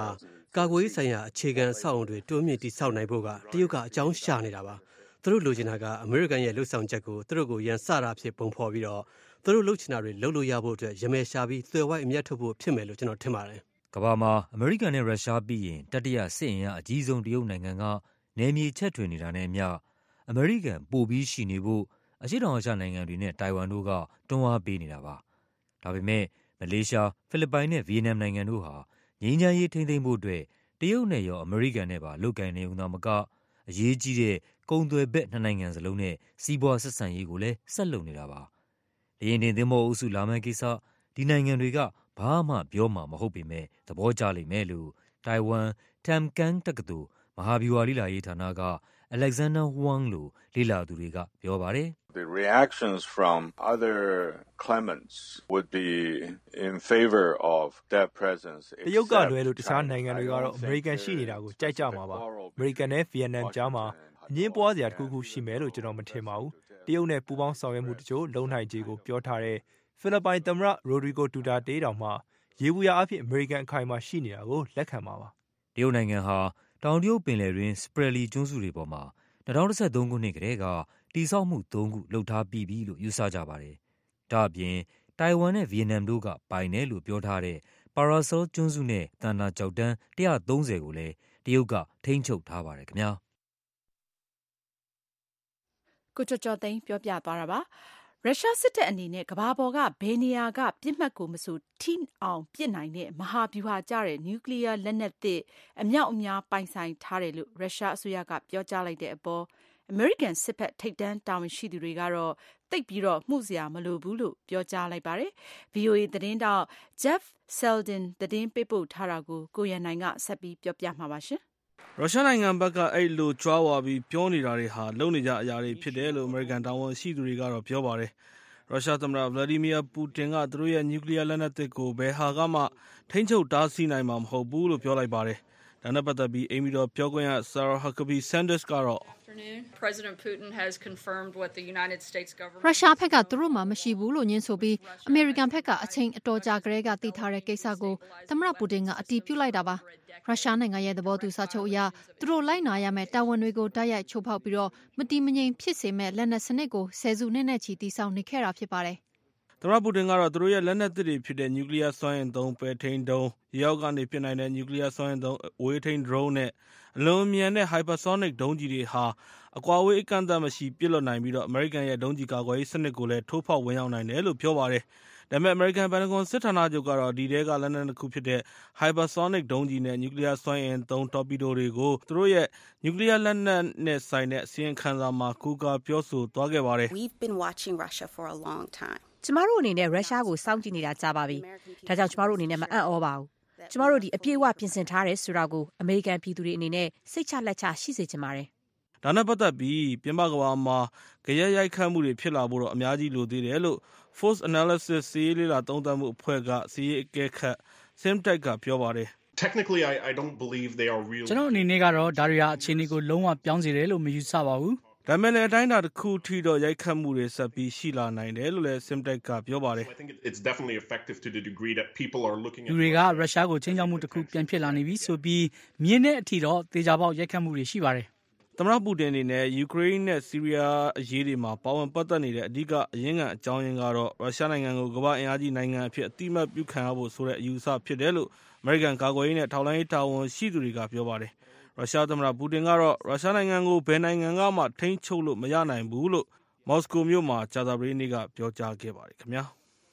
Speaker 5: ကာကွယ်ရေးဆိုင်ရာအခြေခံအဆောက်အုံတွေတိုးမြင့်တည်ဆောက်နိုင်ဖို့ကတရုတ်ကအကြောင်းရှာနေတာပါသူတို့လိုချင်တာကအမေရိကန်ရဲ့လှုပ်ဆောင်ချက်ကိုသူတို့ကိုရန်စတာဖြစ်ပုံဖော်ပြီးတော့သူတို့လှုပ်ချင်တာတွေလှုပ်လို့ရဖို့အတွက်ရမယ်ရှာပြီးသွယ်ဝိုက်အမျက်ထုတ်ဖို့ဖြစ်မယ်လို့ကျွန်တော်ထင်ပါတယ်
Speaker 3: ကမ္ဘာမှာအမေရိကန်နဲ့ရုရှားပြီးရင်တတိယစစ်အင်အားအကြီးဆုံးတရုတ်နိုင်ငံကနယ်မြေချက်ထွင်နေတာနဲ့အမျှအမေရိကန်ပိုပြီးရှိနေဖို့အရှေ့တောင်အာရှနိုင်ငံတွေနဲ့တိုင်ဝမ်တို့ကတွန်းအားပေးနေတာပါဒါပေမဲ့မလေးရှားဖိလစ်ပိုင်နဲ့ဗီယက်နမ်နိုင်ငံတို့ဟာငြိမ်းချမ်းရေးထိန်းသိမ်းဖို့အတွက်တရုတ်နဲ့ရောအမေရိကန်နဲ့ပါလုပ်ကိုင်နေုံသာမကအရေးကြီးတဲ့ကုန်သွယ်ဘက်နှစ်နိုင်ငံစလုံးနဲ့စီးပွားဆက်ဆံရေးကိုလည်းဆက်လုပ်နေတာပါ။လေယာဉ်တင်သင်္ဘောအုပ်စုလာမယ့်ကိစ္စဒီနိုင်ငံတွေကဘာမှပြောမှာမဟုတ်ပေမဲ့သဘောကျလိမ့်မယ်လို့တိုင်ဝမ် Tam Kang တက္ကသိုလ်မဟာဗျူဟာလေ့လာရေးဌာနက Alexander Huang လို့လေ့လာသူတွေကပြောပါတယ်
Speaker 10: The reactions from other claimants would be in favor of their presence
Speaker 11: တရုတ်ကလွဲလို့တခြားနိုင်ငံတွေကတော့အမေရိကန်ရှိနေတာကိုကြိုက်ကြမှာပါအမေရိကန်နဲ့ဗီယက်နမ်ကြားမှာအငင်းပွားစရာတစ်ခုခုရှိမယ်လို့ကျွန်တော်မထင်ပါဘူးတရုတ်နဲ့ပူးပေါင်းဆောင်ရွက်မှုတချို့လုံနိုင်ခြေကိုပြောထားတဲ့ဖိလစ်ပိုင်သမ္မတရိုဒရီဂိုဒူတာတေးတောင်မှရေဘူးရအဖြစ်အမေရိကန်အခိုင်အမာရှိနေတာကိုလက်ခံပါပါ
Speaker 3: တရုတ်နိုင်ငံဟာတောင်တရုတ်ပင်လယ်တွင်စပရယ်လီကျွန်းစုတွေပေါ်မှာ၂၀၁၃ခုနှစ်ကတည်းကတိစောက်မှုသုံးခုလုပ်ထားပြီးပြီလို့ယူဆကြပါတယ်။ဒါ့အပြင်တိုင်ဝမ်နဲ့ဗီယက်နမ်တို့ကပိုင်တယ်လို့ပြောထားတဲ့ပါရာဆောကျွန်းစုနဲ့သန္တာကျောက်တန်း၁၃၀ကိုလည်းတရုတ်ကထိန်းချုပ်ထားပါတယ်ခင်ဗျာ။
Speaker 2: ကိုကျော်ကျော်သိန်းပြောပြသွားတာပါ။ရုရှားစစ်တပ်အနေနဲ့ကမ္ဘာပေါ်ကဘယ်နေရာကပြစ်မှတ်ကိုမဆိုထိအောင်ပစ်နိုင်တဲ့မဟာဗျူဟာကျတဲ့နျူကလ িয়ার လက်နက်သစ်အမြောက်အများပိုင်ဆိုင်ထားတယ်လို့ရုရှားအစိုးရကပြောကြားလိုက်တဲ့အပေါ်အမေရိကန်စစ်ဘက်ထိပ်တန်းတာဝန်ရှိသူတွေကတော့သိပ်ပြီးတော့မှုစရာမလိုဘူးလို့ပြောကြားလိုက်ပါတယ်။ ဗွီအိုအေသတင်းတောက် Jeff Seldin သတင်းပေးပို့ထားတာကိုကိုရန်နိုင်ကဆက်ပြီးပြောပြမှာပါရှင်
Speaker 12: ။ရုရှားနိုင်ငံဘက်ကအဲ့လိုကြွားဝါပြီးပြောနေတာတွေဟာလုံနေကြအရာတွေဖြစ်တယ်လို့အမေရိကန်တာဝန်ရှိသူတွေကတော့ပြောပါတယ်။ရုရှားသမ္မတဗလာဒီမီယာပူတင်ကသူတို့ရဲ့နျူကလ িয়ার လက်နက်သစ်ကိုဘယ်ဟာကမှထိန်းချုပ်တားဆီးနိုင်မှာမဟုတ်ဘူးလို့ပြောလိုက်ပါတယ်။ဒါနဲ့ပတ်သက်ပြီးအိမ်မီတော်ပြောခွင့်ရ Sarah Huckabee Sanders ကတော့
Speaker 13: ရုရှားဘက်ကသူတို့မှမရှိဘူးလို့ညင်းဆိုပြီးအမေရိကန်ဘက်ကအချိန်အတော်ကြာကတည်းကသိထားတဲ့ကိစ္စကိုသမ္မတပူတင်ကအတည်ပြုလိုက်တာပါရုရှားနိုင်ငံရဲ့သဘောတူစာချုပ်အရသူတို့လိုက်နာရမယ့်တာဝန်တွေကိုတိုက်ရိုက်ချိုးဖောက်ပြီးတော့မတည်မငြိမ်ဖြစ်စေမဲ့လက်နက်စနစ်ကိုဆယ်စုနှစ်နဲ့ချီတည်ဆောက်နေခဲ့တာဖြစ်ပါတယ်
Speaker 12: သမ္မတပူတင်ကတော့သူတို့ရဲ့လက်နက်သစ်တွေဖြစ်တဲ့နျူကလ িয়ার စွမ်းအင်သုံးပဲထိန်းဒုံးရေအောက်ကနေပစ်နိုင်တဲ့နျူကလ িয়ার စွမ်းအင်သုံးအဝေးထိန်းဒရုန်းနဲ့အလွန်မြန်တဲ့ hypersonic ဒုံးကျည်တွေဟာအကွာအဝေးအကန့်အသတ်မရှိပစ်လွတ်နိုင်ပြီးတော့အမေရိကန်ရဲ့ဒုံးကျည်ကာကွယ်ရေးစနစ်ကိုလည်းထိုးဖောက်ဝင်ရောက်နိုင်တယ်လို့ပြောပါတယ်။ဒါပေမဲ့အမေရိကန်ပန်တဂွန်စစ်ဌာနချုပ်ကတော့ဒီထဲကလက်နက်တစ်ခုဖြစ်တဲ့ hypersonic ဒုံးကျည်နဲ့နျူကလ িয়ার စွမ်းအင်သုံးတော်ပီဒိုတွေကိုသူတို့ရဲ့နျူကလ িয়ার လက်နက်နဲ့ဆိုင်တဲ့အစီရင်ခံစာမှာကူကာပြောဆိုသွားခဲ့ပါတယ်။
Speaker 14: We've been watching Russia for a long time.
Speaker 15: ကျမတို့အနေနဲ့ရုရှားကိုစောင့်ကြည့်နေတာကြာပါပြီ။ဒါကြောင့်ကျမတို့အနေနဲ့မအံ့ဩပါဘူး။ကျမတို့ဒီအပြည့်အဝပြင်ဆင်ထားတယ်ဆိုတာကိုအမေရိကန်ပြည်သူတွေအနေနဲ့စိတ်ချလက်ချရှိစေချင်ပါတယ်
Speaker 12: ။ဒါနဲ့ပတ်သက်ပြီးပြင်ပကမ္ဘာမှာကြရက်ရိုက်ခတ်မှုတွေဖြစ်လာဖို့တော့အများကြီးလိုသေးတယ်လို့ Force Analysis စီးရေးလေးလာသုံးသပ်မှုအဖွဲ့ကစီးရေးအကဲခတ် Simtek ကပြောပါတယ်။
Speaker 16: Technically I I don't believe they are real.
Speaker 17: ကျွန်တော်အနေနဲ့ကတော့ဒါတွေဟာအခြေအနေကိုလုံးဝပြောင်းစေတယ်လို့မယူဆပါဘူး
Speaker 12: ။ဒါမဲ့လည်းအတိုင်းအတာတစ်ခုထိတော့ရိုက်ခတ်မှုတွေဆက်ပြီးရှိလာနိုင်တယ်လို့လည်း Simtek ကပြောပါတယ်။
Speaker 16: I think it's definitely effective to the degree that people are looking at
Speaker 17: လူတွေကရုရှားကိုချင်းချောက်မှုတစ်ခုပြန်ဖြစ်လာနေပြီဆိုပြီးမြင်တဲ့အထိတော့သေချာပေါက်ရိုက်ခတ်မှုတွေရှိပါတယ်
Speaker 12: ။သမ္မတပူတင်အနေနဲ့ယူကရိန်းနဲ့ဆီးရီးယားအရေးတွေမှာပါဝင်ပတ်သက်နေတဲ့အဓိကအရင်းခံအကြောင်းရင်းကတော့ရုရှားနိုင်ငံကိုကမ္ဘာအင်အားကြီးနိုင်ငံအဖြစ်အတိအမှတ်ပြုခံရဖို့ဆိုတဲ့အယူအဆဖြစ်တယ်လို့အမေရိကန်ကာကွယ်ရေးနဲ့ထောက်လှမ်းရေးတာဝန်ရှိသူတွေကပြောပါတယ်။ရုရှားသမ္မတပူတင်ကတော့ရုရှားနိုင်ငံကိုဘယ်နိုင်ငံကမှထိန်းချုပ်လို့မရနိုင်ဘူးလို့မော်စကိုမြို့မှာကြာသပတေးနေ့ကပြောကြားခဲ့ပါတယ်ခင်ဗျာ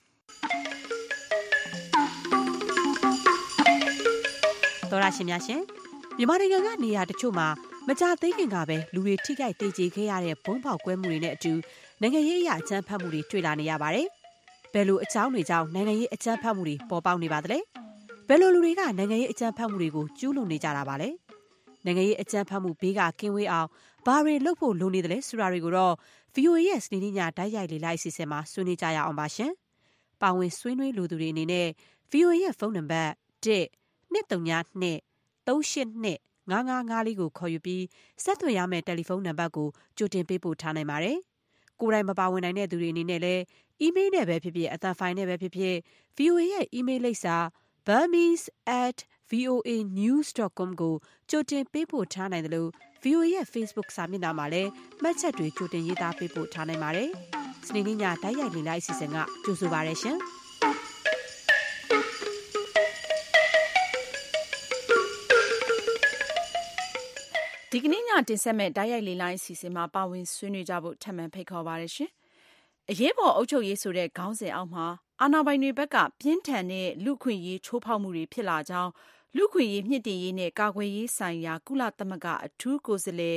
Speaker 15: တော်ရရှင်များရှင်မြန်မာနိုင်ငံကနေရာတချို့မှာမကြသေးခင်ကပဲလူတွေထိခိုက်ဒေကျေခဲ့ရတဲ့ဘုံပေါက်ကွဲမှုတွေနဲ့အတူနိုင်ငံရေးအရာအကြမ်းဖက်မှုတွေတွေ့လာနေရပါတယ်ဘယ်လိုအကြောင်းတွေကြောင့်နိုင်ငံရေးအကြမ်းဖက်မှုတွေပေါ်ပေါက်နေပါသလဲဘယ်လိုလူတွေကနိုင်ငံရေးအကြမ်းဖက်မှုတွေကိုကျူးလွန်နေကြတာပါလဲနိုင်ငံရေးအကြမ်းဖက်မှုဘေးကကင်းဝေးအောင်ဘာတွေလုပ်ဖို့လိုနေတယ်လဲဆိုတာတွေကိုတော့ ဗီအိုအေ ရဲ့စနေနေ့ညတိုက်ရိုက်လေ့လာအစီအစဉ်မှာဆွေးနွေးကြရအောင်ပါရှင်။ပါဝင်ဆွေးနွေးလိုသူတွေအနေနဲ့ ဗီအိုအေ ရဲ့ဖုန်းနံပါတ် one two three two three eight two ၅၅၅ လေးကိုခေါ်ယူပြီးဆက်သွယ်ရမယ့်တယ်လီဖုန်းနံပါတ်ကိုကြိုတင်ပေးပို့ထားနိုင်ပါတယ်။ကိုယ်တိုင်မပါဝင်နိုင်တဲ့သူတွေအနေနဲ့လည်းအီးမေးလ်နဲ့ပဲဖြစ်ဖြစ်အသံဖိုင်နဲ့ပဲဖြစ်ဖြစ် ဗီအိုအေ ရဲ့အီးမေးလ်လိပ်စာ burmese at ဗီအိုအေ နယူးစ် ဒတ် ကွန် ကိုကြိုတင်ပေးပို့ထားနိုင်တယ်လို့ ဗီအိုအေရဲ့ Facebook စာမျက်နှာမှာလည်းမှတ်ချက်တွေကြိုတင်ရေးသားပေးပို့ထားနိုင်ပါတယ်။စနေနေ့ညတိုက်ရိုက်လေ့လာအစီအစဉ်ကကြိုဆိုပါရရှင်။
Speaker 2: ဒီကနေ့ညတင်ဆက်မဲ့တိုက်ရိုက်လေ့လာအစီအစဉ်မှာပါဝင်ဆွေးနွေးကြဖို့ထပ်မံဖိတ်ခေါ်ပါရရှင်။အရေးပေါ်အုပ်ချုပ်ရေးဆိုတဲ့ခေါင်းစဉ်အောက်မှာအာဏာပိုင်တွေဘက်ကပြင်းထန်တဲ့လူခွင့်ရေးချိုးဖောက်မှုတွေဖြစ်လာကြောင်းလူခွင့်ရေးမြင့်တင်ရေးနဲ့ကာကွယ်ရေးဆိုင်ရာကုလသမဂ္ဂအထူးကိုယ်စားလှယ်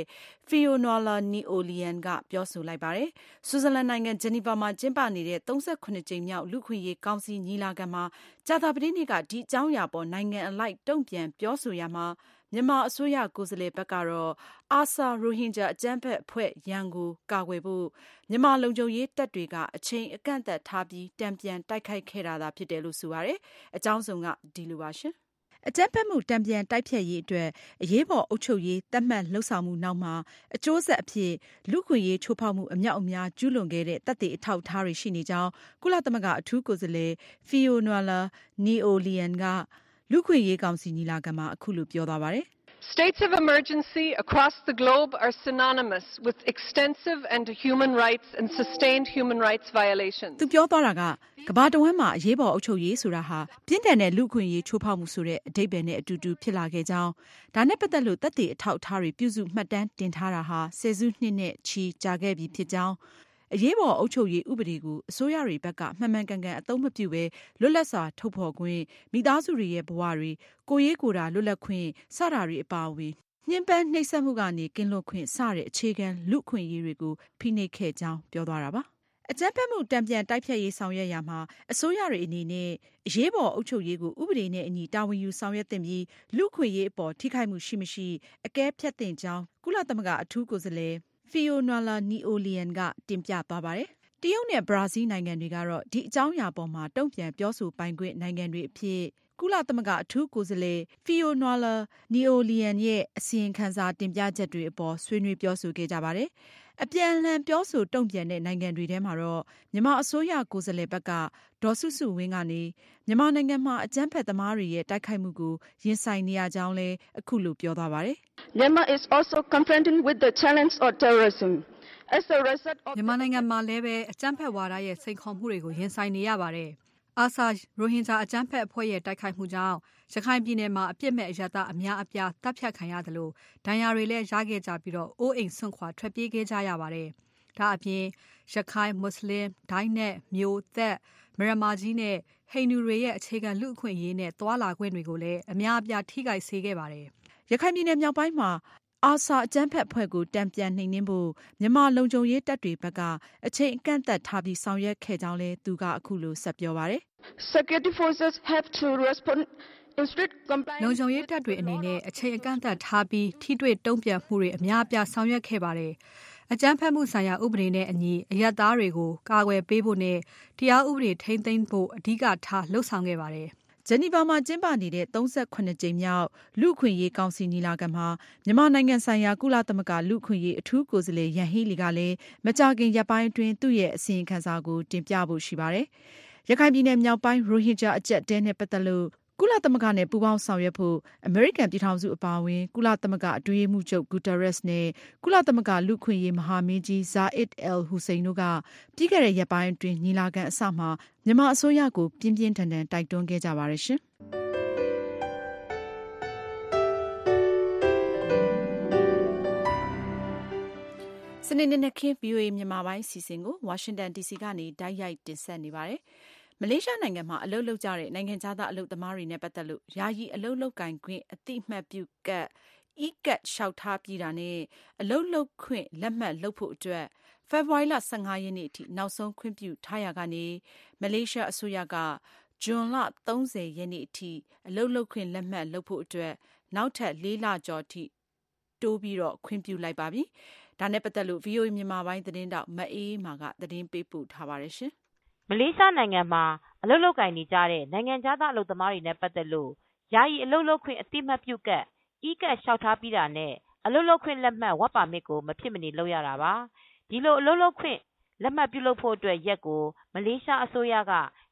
Speaker 2: Fiona Ni-Oulian ကပြောဆိုလိုက်ပါတယ်။ဆွစ်ဇာလန်နိုင်ငံဂျနီဗာမှာကျင်းပနေတဲ့သုံးဆယ့်ခုနှစ်ကြိမ်မြောက်လူခွင့်ရေးကောင်စီညီလာခံမှာကြာသပတေးနေ့ကဒီအကြောင်းအရာပေါ်နိုင်ငံအလိုက်တုံ့ပြန်ပြောဆိုရမှာမြန်မာအစိုးရကိုယ်စားလှယ်ဘက်ကတော့အာဆာရိုဟင်ဂျာအကြမ်းဖက်အဖွဲ့ရန်ကိုကာကွယ်ဖို့မြန်မာလုံခြုံရေးတပ်တွေကအချိန်အကန့်အသတ်ထားပြီးတံပြန်တိုက်ခိုက်ခဲ့တာသာဖြစ်တယ်လို့ဆိုပါတယ်။အကြောင်းစုံကဒီလိုပါရှင်။အကြမ်းဖက်မှုတံပြန်တိုက်ဖျက်ရေးအတွက်အရေးပေါ်အုပ်ချုပ်ရေးသတ်မှတ်လှုပ်ဆောင်မှုနောက်မှာအကျိုးဆက်အဖြစ်လူခွင့်ရေးချိုးဖောက်မှုအမြောက်အများကျူးလွန်ခဲ့တဲ့တပ်တွေအထောက်အထားတွေရှိနေကြောင်းကုလသမဂ္ဂအထူးကိုယ်စားလှယ် Fiona Ni-Oulian ကလူခွင့်ရေးကောင်စီညီလာခံမှာအခုလိုပြောသွားပါတယ်။
Speaker 4: States of emergency across the globe are synonymous with extensive and human rights and sustained human rights violations.
Speaker 2: သူပြောသွားတာကကမ္ဘာတဝန်းမှာအရေးပေါ်အုပ်ချုပ်ရေးဆိုတာဟာပြင်းထန်တဲ့လူခွင့်ရေးချိုးဖောက်မှုဆိုတဲ့အဓိပ္ပာယ်နဲ့အတူတူဖြစ်လာခဲ့ကြောင်းဒါနဲ့ပတ်သက်လို့သက်သေအထောက်အထားတွေပြုစုမှတ်တမ်းတင်ထားတာဟာဆယ်စုနှစ်နဲ့ချီကြာခဲ့ပြီဖြစ်ကြောင်းအရေးပေါ်အုပ်ချုပ်ရေးဥပဒေကိုအစိုးရတွေဘက်ကမှန်မှန်ကန်ကန်အသုံးမပြုဘဲလွတ်လပ်စွာထုတ်ဖော်ခွင့်မိသားစုတွေရဲ့ဘဝတွေကိုရေးကိုယ်တာလွတ်လပ်ခွင့်စတာတွေအပါအဝင်ညှဉ်းပန်းနှိပ်စက်မှုကနေကင်းလွတ်ခွင့်စတဲ့အခြေခံလူ့အခွင့်အရေးတွေကိုဖိနှိပ်ခဲ့ကြောင်းပြောသွားတာပါ။အကြမ်းဖက်မှုတံပြန်တိုက်ဖျက်ရေးဆောင်ရွက်ရာမှာအစိုးရတွေအနေနဲ့အရေးပေါ်အုပ်ချုပ်ရေးကိုဥပဒေနဲ့အညီတာဝန်ယူဆောင်ရွက်သင့်ပြီးလူ့အခွင့်အရေးအပေါ်ထိခိုက်မှုရှိမရှိအကဲဖြတ်သင့်ကြောင်းကုလသမဂ္ဂအထူးကိုယ်စားလှယ်Fiona Ni-Oulian ကတင်ပြသွားပါတယ်။တရုတ်နဲ့ဘရာဇီးနိုင်ငံတွေကတော့ဒီအကြောင်းအရာပေါ်မှာတုံ့ပြန်ပြောဆိုပိုင်ခွင့်နိုင်ငံတွေအဖြစ်ကုလသမဂ္ဂအထူးကိုယ်စားလှယ် Fiona Ni-Oulian ရဲ့အစီရင်ခံစာတင်ပြချက်တွေအပေါ်ဆွေးနွေးပြောဆိုခဲ့ကြပါတယ်။အပြန်အလှန်ပြောဆိုတုံ့ပြန်တဲ့နိုင်ငံတွေထဲမှာတော့မြန်မာအစိုးရကိုယ်စားလှယ်ဘက်ကဒေါ်စုစုဝင်းကနေမြန်မာနိုင်ငံမှာအကြမ်းဖက်သမားတွေရဲ့တိုက်ခိုက်မှုကိုရင်ဆိုင်နေရကြောင်းလည်းအခုလိုပြောသွားပါတယ်။
Speaker 18: Myanmar is also confronting with the challenge of terrorism. As a result of
Speaker 19: မြန်မာနိုင်ငံမှာလည်းပဲအကြမ်းဖက်ဝါဒရဲ့စိန်ခေါ်မှုတွေကိုရင်ဆိုင်နေရပါတယ်။အာဆာရိုဟင်ဂျာအကြမ်းဖက်အဖွဲ့ရဲ့တိုက်ခိုက်မှုကြောင့်ရခိုင်ပြည်နယ်မှာအပြစ်မဲ့အရပ်သားအများအပြားတပ်ဖြတ်ခံရတယ်လို့ဒဏ်ရာတွေလည်းရခဲ့ကြပြီးတော့အိုးအိမ်ဆွန့်ခွာထွက်ပြေးခဲ့ကြရပါတယ်။ဒါအပြင်ရခိုင်မွတ်စလင်ဒိုင်းနဲ့မျိုးသက်မရမာကြီးနဲ့ဟိန္ဒူတွေရဲ့အခြေခံလူ့အခွင့်အရေးနဲ့သွာလာခွင့်တွေကိုလည်းအများအပြားထိခိုက်စေခဲ့ပါတယ်
Speaker 2: ။ရခိုင်ပြည်နယ်မြောက်ပိုင်းမှာအာဆာအကြမ်းဖက်အဖွဲ့ကိုတံပြန်နှိမ်နင်းဖို့မြန်မာလုံခြုံရေးတပ်တွေဘက်ကအချိန်အကန့်အသတ်ထားပြီးဆောင်ရွက်ခဲ့ကြောင်းလည်းသူကအခုလိုဆက်ပြောပါတယ်
Speaker 18: ။ Security forces have to respond in strict compliance.
Speaker 19: လုံခြုံရေးတပ်တွေအနေနဲ့အချိန်အကန့်အသတ်ထားပြီးထိတွေ့တုံ့ပြန်မှုတွေအများအပြားဆောင်ရွက်ခဲ့ပါတယ်။အကြမ်းဖက်မှုဆိုင်ရာဥပဒေနဲ့အညီအရပ်သားတွေကိုကာကွယ်ပေးဖို့နဲ့တရားဥပဒေထိန်းသိမ်းဖို့အဓိကထားလှုံ့ဆော်ခဲ့ပါတယ်။
Speaker 2: ဂျနီဗာမှာကျင်းပနေတဲ့သုံးဆယ့်ခုနှစ်ကြိမ်မြောက်လူ့အခွင့်အရေးကောင်စီညီလာခံမှာမြန်မာနိုင်ငံဆိုင်ရာကုလသမဂ္ဂလူ့အခွင့်အရေးအထူးကိုယ်စားလှယ်ယန်ဟီလီကလည်းမကြာခင်ရက်ပိုင်းအတွင်းသူ့ရဲ့အစီရင်ခံစာကိုတင်ပြဖို့ရှိပါတယ်။ရခိုင်ပြည်နယ်မြောက်ပိုင်းရိုဟင်ဂျာအကျပ်တဲနဲ့ပတ်သက်လို့ကုလသမဂ္ဂနဲ့ပူးပေါင်းဆောင်ရွက်ဖို့အမေရိကန်ပြည်ထောင်စုအပါအဝင်ကုလသမဂ္ဂအတွင်းရေးမှူးချုပ်ဂူတာရက်စ်နဲ့ကုလသမဂ္ဂလူ့အခွင့်အရေးမဟာမင်းကြီးဇာအစ်အယ်ဟူစိန်တို့ကပြီးခဲ့တဲ့ရက်ပိုင်းအတွင်းညီလာခံအစမှာမြန်မာအစိုးရကိုပြင်းပြင်းထန်ထန်တိုက်တွန်းခဲ့ကြပါတယ်ရှင်။စနေနေ့ခင်း ဗီအိုအေ မြန်မာပိုင်းအစီအစဉ်ကိုဝါရှင်တန်ဒီစီကနေတိုက်ရိုက်တင်ဆက်နေပါတယ်။မလေးရှားနိုင်ငံမှာအလုပ်လုပ်ကြတဲ့နိုင်ငံခြားသားအလုပ်သမားတွေနဲ့ပတ်သက်လို့ယာယီအလုပ်လုပ်ကိုင်ခွင့်အသိအမှတ်ပြုကတ် e-card လျှောက်ထားပြီးတာနဲ့အလုပ်လုပ်ခွင့်လက်မှတ်လုပ်ဖို့အတွက်ဖေဖော်ဝါရီလဆယ့်ငါရက်နေ့အထိနောက်ဆုံးခွင့်ပြုထားရာကနေမလေးရှားအစိုးရကဇွန်လသုံးဆယ်ရက်နေ့အထိအလုပ်လုပ်ခွင့်လက်မှတ်လုပ်ဖို့အတွက်နောက်ထပ်လေးလကျော်အထိတိုးပြီးတော့ခွင့်ပြုလိုက်ပါပြီ။ဒါနဲ့ပတ်သက်လို့ ဗီအိုအေ မြန်မာပိုင်းသတင်းတောက်မအေးမာကသတင်းပေးပို့ထားပါတယ်ရှင်
Speaker 15: ။မလေးရှားနိုင်ငံမှာအလုပ်လုပ်ကိုင်နေကြတဲ့နိုင်ငံခြားသားအလုပ်သမားတွေနဲ့ပတ်သက်လို့ယာယီအလုပ်လုပ်ခွင့်အသိမှတ်ပြုကတ် e-card လျှောက်ထားပြီးတာနဲ့အလုပ်လုပ်ခွင့်လက်မှတ် work permit ကိုမဖြစ်မနေလုပ်ရတာပါ။ဒီလိုအလုပ်လုပ်ခွင့်လက်မှတ်ပြုလုပ်ဖို့အတွက်ရက်ကိုမလေးရှားအစိုးရက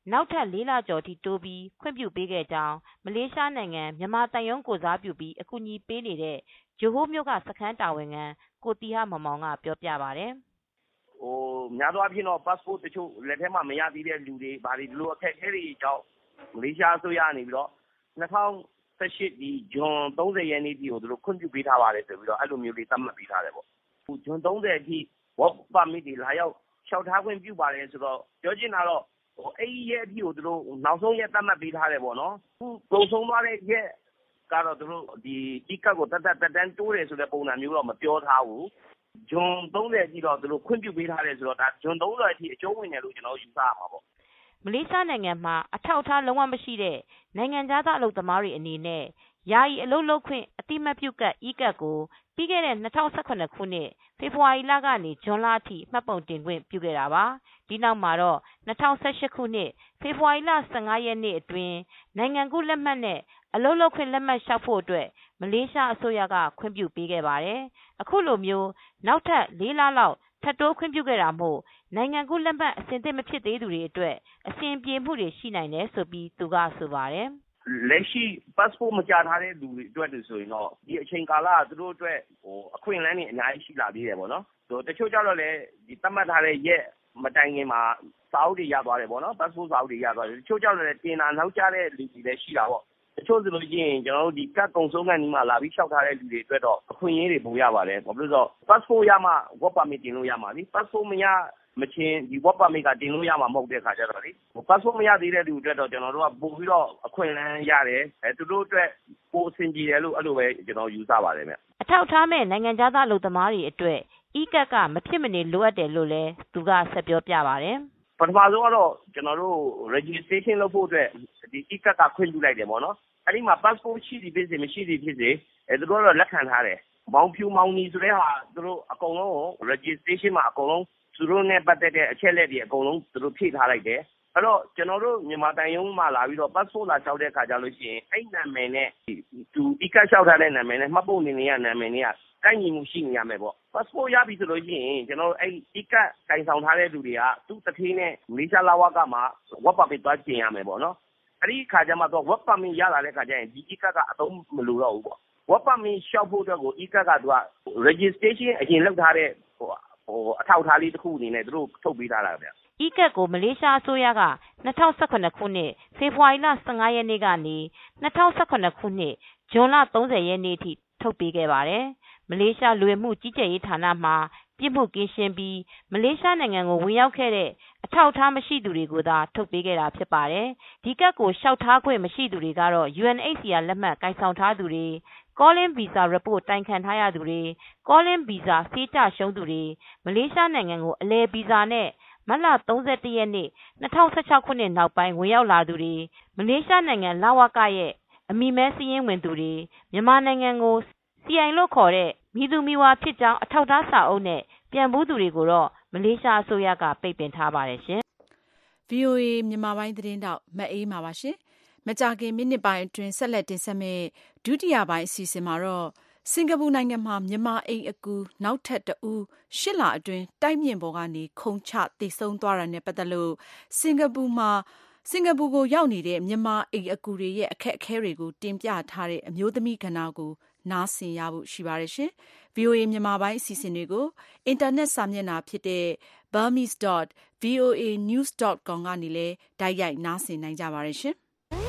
Speaker 20: နောက်ထပ်လေးလကျော်ထိတိုးပြီးခွင့်ပြုပေးခဲ့ကြောင်းမလေးရှားနိုင်ငံမြန်မာတန်ယုံကိုစားပြုပြီးအကူအညီပေးနေတဲ့ဂျိုဟိုးမြို့ကစခန်းတာဝန်ခံကိုတီဟာမောင်မောင်ကပြောပြပါတယ်
Speaker 21: ဟိုများသောအားဖြင့်တော့ passport တချို့လက်ထဲမှာမရသေးတဲ့လူတွေဘာတွေဒီလိုအခက်အခဲတွေကြောင့်မလေးရှားအစိုးရနေပြီးတော့၂၀၁၈ဒီဇွန်၃၀ရက်နေ့ထိကိုသူတို့ခွင့်ပြုပေးထားပါတယ်ဆိုပြီးတော့အဲ့လိုမျိုးလေးသတ်မှတ်ပေးထားတယ်ပေါ့ဟိုဇွန်၃၀အထိ work permit တွေလာရောက်လျှောက်ထားခွင့်ပြုပါတယ်ဆိုတော့ပြောချင်တာတော့ဟိုအဲ့ဒီရက်အထိကိုသူတို့နောက်ဆုံးရက်သတ်မှတ်ပေးထားတယ်ပေါ့နော်ခုပုံဆုံးသွားတဲ့ရက်ကတော့သူတို့ဒီဒီကတ်ကိုတတ်တတ်တန်းတိုးတယ်ဆိုတဲ့ပုံစံမျိုးတော့မပြောထားဘူးဇွန်၃၀အထိတော့သူတို့ခွင့်ပြုပေးထားတယ်ဆိုတော့ဒါဇွန်၃၀အထိအကျုံးဝင်တယ်လို့ကျွန်တော်ယူဆရမှာပေါ့
Speaker 20: မလေးရှားနိုင်ငံမှာအထောက်အထားလုံးဝမရှိတဲ့နိုင်ငံသားအလုပ်သမားတွေအနေနဲ့ယာယီအလုပ်လုပ်ခွင့်အတိမတ်ပြုကတ် e ကတ်ကိုပြီးခဲ့တဲ့၂၀၁၇ခုနှစ်ဖေဖော်ဝါရီလကနေဇွန်လအထိမှတ်ပုံတင်ခွင့်ပြုခဲ့တာပါဒီနောက်မှာတော့၂၀၁၈ခုနှစ်ဖေဖော်ဝါရီလ၁၅ရက်နေ့အတွင်းနိုင်ငံကူးလက်မှတ်နဲ့အလုပ်လုပ်ခွင့်လက်မှတ်လျှောက်ဖို့အတွက်မလေးရှားအစိုးရကခွင့်ပြုပေးခဲ့ပါတယ်အခုလိုမျိုးနောက်ထပ်လေးလလောက်ထပ်တိုးခွင့်ပြုခဲ့တာမို့နိုင်ငံကူးလက်မှတ်အဆင်သင့်မဖြစ်သေးသူတွေအတွက်အဆင်ပြေမှုတွေရှိနိုင်တယ်ဆိုပြီးသူကဆိုပါတယ်
Speaker 21: လက်ရှိ passport မကြာထားတဲ့လူတွေအတွက်ဆိုရင်တော့ဒီအချိန်ကာလကသူတို့အတွက်ဟိုအခွင့်အလမ်းတွေအများကြီးရှိလာသေးတယ်ပေါ့နော်ဆိုတချို့ကြတော့လည်းဒီသတ်မှတ်ထားတဲ့ရက်မတိုင်ခင်မှာစာအုပ်တွေရသွားတယ်ပေါ့နော် passport စာအုပ်တွေရသွားတယ်တချို့ကြတော့လည်းတင်တာနောက်ကျတဲ့လူတွေလည်းရှိတာပေါ့တချို့ဆိုလို့ရှိရင်ကျွန်တော်တို့ဒီကတ်ကုံဆုံးကန်ဒီမှာလာပြီးလျှောက်ထားတဲ့လူတွေအတွက်တော့အခွင့်အရေးတွေပိုရပါတယ်ဘာလို့လဲဆိုတော့ passport ရမှ work permit တင်လို့ရမှာလी passport မရမချင်းဒီ work permit ကတင်လို့ရမှာမဟုတ်တဲ့ခါကျတော့လေ passport မရသေးတဲ့လူတွေအတွက်တော့ကျွန်တော်တို့ကပို့ပြီးတော့အခွင့်အလမ်းရတယ်အဲသူတို့အတွက်ပိုအဆင်ပြေတယ်လို့အဲ့လိုပဲကျွန်တော်ယူဆပါတယ်ဗျ
Speaker 20: အထောက်ထားမဲ့နိုင်ငံသားအလုပ်သမားတွေအတွက် e ကတ်ကမဖြစ်မနေလိုအပ်တယ်လို့လည်းသူကဆက်ပြောပြပါတယ်
Speaker 21: ပထမဆုံးကတော့ကျွန်တော်တို့ registration လုပ်ဖို့အတွက်ဒီ e ကတ်ကခွင့်ပြုလိုက်တယ်ပေါ့နော်အဲ့ဒီမှာ passport ရှိသည်ဖြစ်စေမရှိသည်ဖြစ်စေအဲသူတို့တော့လက်ခံထားတယ်မောင်ဖြူမောင်နီဆိုတဲ့ဟာသူတို့အကုန်လုံးကို registration မှာအကုန်လုံးသူတို့နဲ့ပတ်သက်တဲ့အချက်လက်တွေအကုန်လုံးသူတို့ဖြည့်ထားလိုက်တယ်အဲ့တော့ကျွန်တော်တို့မြန်မာတန်ယုံမှာလာပြီးတော့ passport လာလျှောက်တဲ့ခါကျလို့ရှိရင်အဲ့နာမည်နဲ့သူ e ကတ်လျှောက်ထားတဲ့နာမည်နဲ့မှတ်ပုံတင်နေရနာမည်နဲ့ကိုက်ညီမှုရှိနေရမယ်ပေါ့ passport ရပြီဆိုလို့ရှိရင်ကျွန်တော်တို့အဲ့ e ကတ်တိုင်ဆောင်ထားတဲ့လူတွေကသူ့တထေးနဲ့မလေးရှားလာဝကမှာ work permit သွားကျင်ရမယ်ပေါ့နော်အဲ့ဒီခါကျမှတော့ work permit ရလာတဲ့ခါကျရင်ဒီ e ကတ်ကအသုံးမလိုတော့ဘူးပေါ့ work permit လျှောက်ဖို့အတွက်ကို e ကတ်ကသူက registration အရင်လုပ်ထားတဲ့ဟိုဟိုအထောက်အထားလေးတစ်ခုအနေနဲ့သူတို့ထုတ်ပေးထားတာဗျ
Speaker 20: ။ e ကတ်ကိုမလေးရှားအစိုးရက၂၀၁၇ခုနှစ်ဖေဖော်ဝါရီလ၁၅ရက်နေ့ကနေ၂၀၁၇ခုနှစ်ဇွန်လ၃၀ရက်နေ့ထိထုတ်ပေးခဲ့ပါတယ်။မလေးရှားလူဝင်မှုကြီးကြပ်ရေးဌာနမှပြစ်မှုကင်းရှင်းပြီးမလေးရှားနိုင်ငံကိုဝင်ရောက်ခဲ့တဲ့အထောက်အထားမရှိသူတွေကိုသာထုတ်ပေးခဲ့တာဖြစ်ပါတယ်။ဒီကတ်ကိုလျှောက်ထားခွင့်မရှိသူတွေကတော့ ယူအန်အိတ်စီအာလက်မှတ်ကိုင်ဆောင်ထားသူတွေ calling visa report တိုင်ခံထားရသူတွေ calling visa ဆေးကျရှုံးသူတွေမလေးရှားနိုင်ငံကိုအလည်ဗီဇာနဲ့မတ်လ၃၁ရက်နေ့၂၀၁၆ခုနှစ်နောက်ပိုင်းဝင်ရောက်လာသူတွေမလေးရှားနိုင်ငံလဝကရဲ့အမိမဲစည်းရင်းဝင်သူတွေမြန်မာနိုင်ငံကို စီ အိုင် လို့ခေါ်တဲ့မိသူမိဝါဖြစ်ကြောင်းအထောက်အထားစာအုပ်နဲ့ပြန်ဘူးသူတွေကိုတော့မလေးရှားအစိုးရကပိတ်ပင်ထားပါတယ်ရှင်
Speaker 2: ။ ဗွီအိုအေ မြန်မာပိုင်းသတင်းတောက်မအေးမှာပါရှင်။မကြာခင်မိနစ်ပိုင်းအတွင်းဆက်လက်တင်ဆက်မယ့်ဒုတိယပိုင်းအစီအစဉ်မှာတော့စင်ကာပူနိုင်ငံမှာမြန်မာအိမ်အကူနောက်ထပ်တဦးရှစ်လအတွင်းတိုက်မြင့်ပေါ်ကနေခုန်ချသေဆုံးသွားတာနဲ့ပတ်သက်လို့စင်ကာပူမှာစင်ကာပူကိုရောက်နေတဲ့မြန်မာအိမ်အကူတွေရဲ့အခက်အခဲတွေကိုတင်ပြထားတဲ့အမျိုးသမီးကဏ္ဍကိုနားဆင်ရဖို့ရှိပါတယ်ရှင်။ ဗွီအိုအေမြန်မာပိုင်းအစီအစဉ်တွေကိုအင်တာနက်စာမျက်နှာဖြစ်တဲ့ burmese dot voa news dot com ကနေလည်းတိုက်ရိုက်နားဆင်နိုင်ကြပါတယ်ရှင်။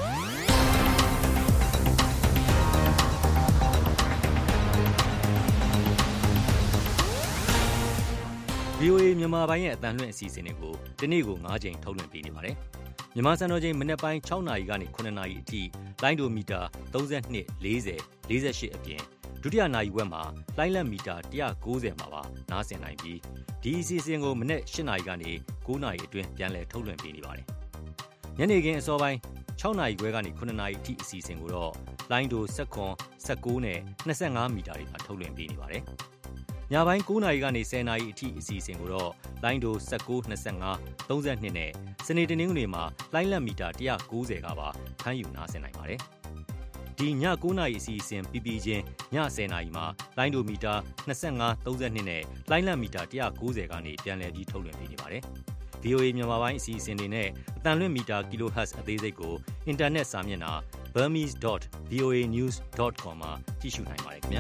Speaker 3: ဗွီအိုအေမြန်မာပိုင်းရဲ့အသံလွှင့်အစီအစဉ်တွေကိုဒီနေ့ကို၅ကြိမ်ထုတ်လွှင့်ပေးနေပါတယ်။မြန်မာစံတော်ချိန်မနက်ပိုင်း၆နာရီကနေ၇နာရီအထိလိုင်းဒိုမီတာ၃၂ ၄၀ ၄၈အပြင်ဒုတိယနာရီဝက်မှာလိုင်းလက်မီတာ၁၉၀မှာပါနားဆင်နိုင်ပြီးဒီအစီအစဉ်ကိုမနက်၈နာရီကနေ၉နာရီအတွင်းပြန်လည်ထုတ်လွှင့်ပေးနေပါတယ်။ညနေခင်းအစောပိုင်း၆နာရီခွဲကနေ၇နာရီအထိအစီအစဉ်ကိုတော့လိုင်းဒို၁၇ ၁၉နဲ့၂၅မီတာတွေမှာထုတ်လွှင့်ပေးနေပါတယ်။ညပိုင်း၉နာရီကနေ၁၀နာရီအထိအစီအစဉ်ကိုတော့လိုင်းဒို၁၉ ၂၅ ၃၂နဲ့စနေတနင်္ဂနွေမှာလိုင်းလက်မီတာ၁၉၀ကပါဖမ်းယူနားဆင်နိုင်ပါတယ်။ဒီည၉နာရီအစီအစဉ်ပြီးပြီးချင်းည၁၀နာရီမှာလိုင်းဒိုမီတာ၂၅ ၃၂နဲ့လိုင်းလက်မီတာ၁၉၀ကနေပြန်လည်ပြီးထုတ်လွှင့်ပေးနေပါတယ်။ဗီအိုအေ မြန်မာပိုင်းအစီအစဉ်တွေနဲ့အသံလွှင့်မီတာ kilohertz အသေးစိတ်ကိုအင်တာနက်စာမျက်နှာ burmese dot v o a news dot com မှာကြည့်ရှုနိုင်ပါတယ်ခင်ဗျာ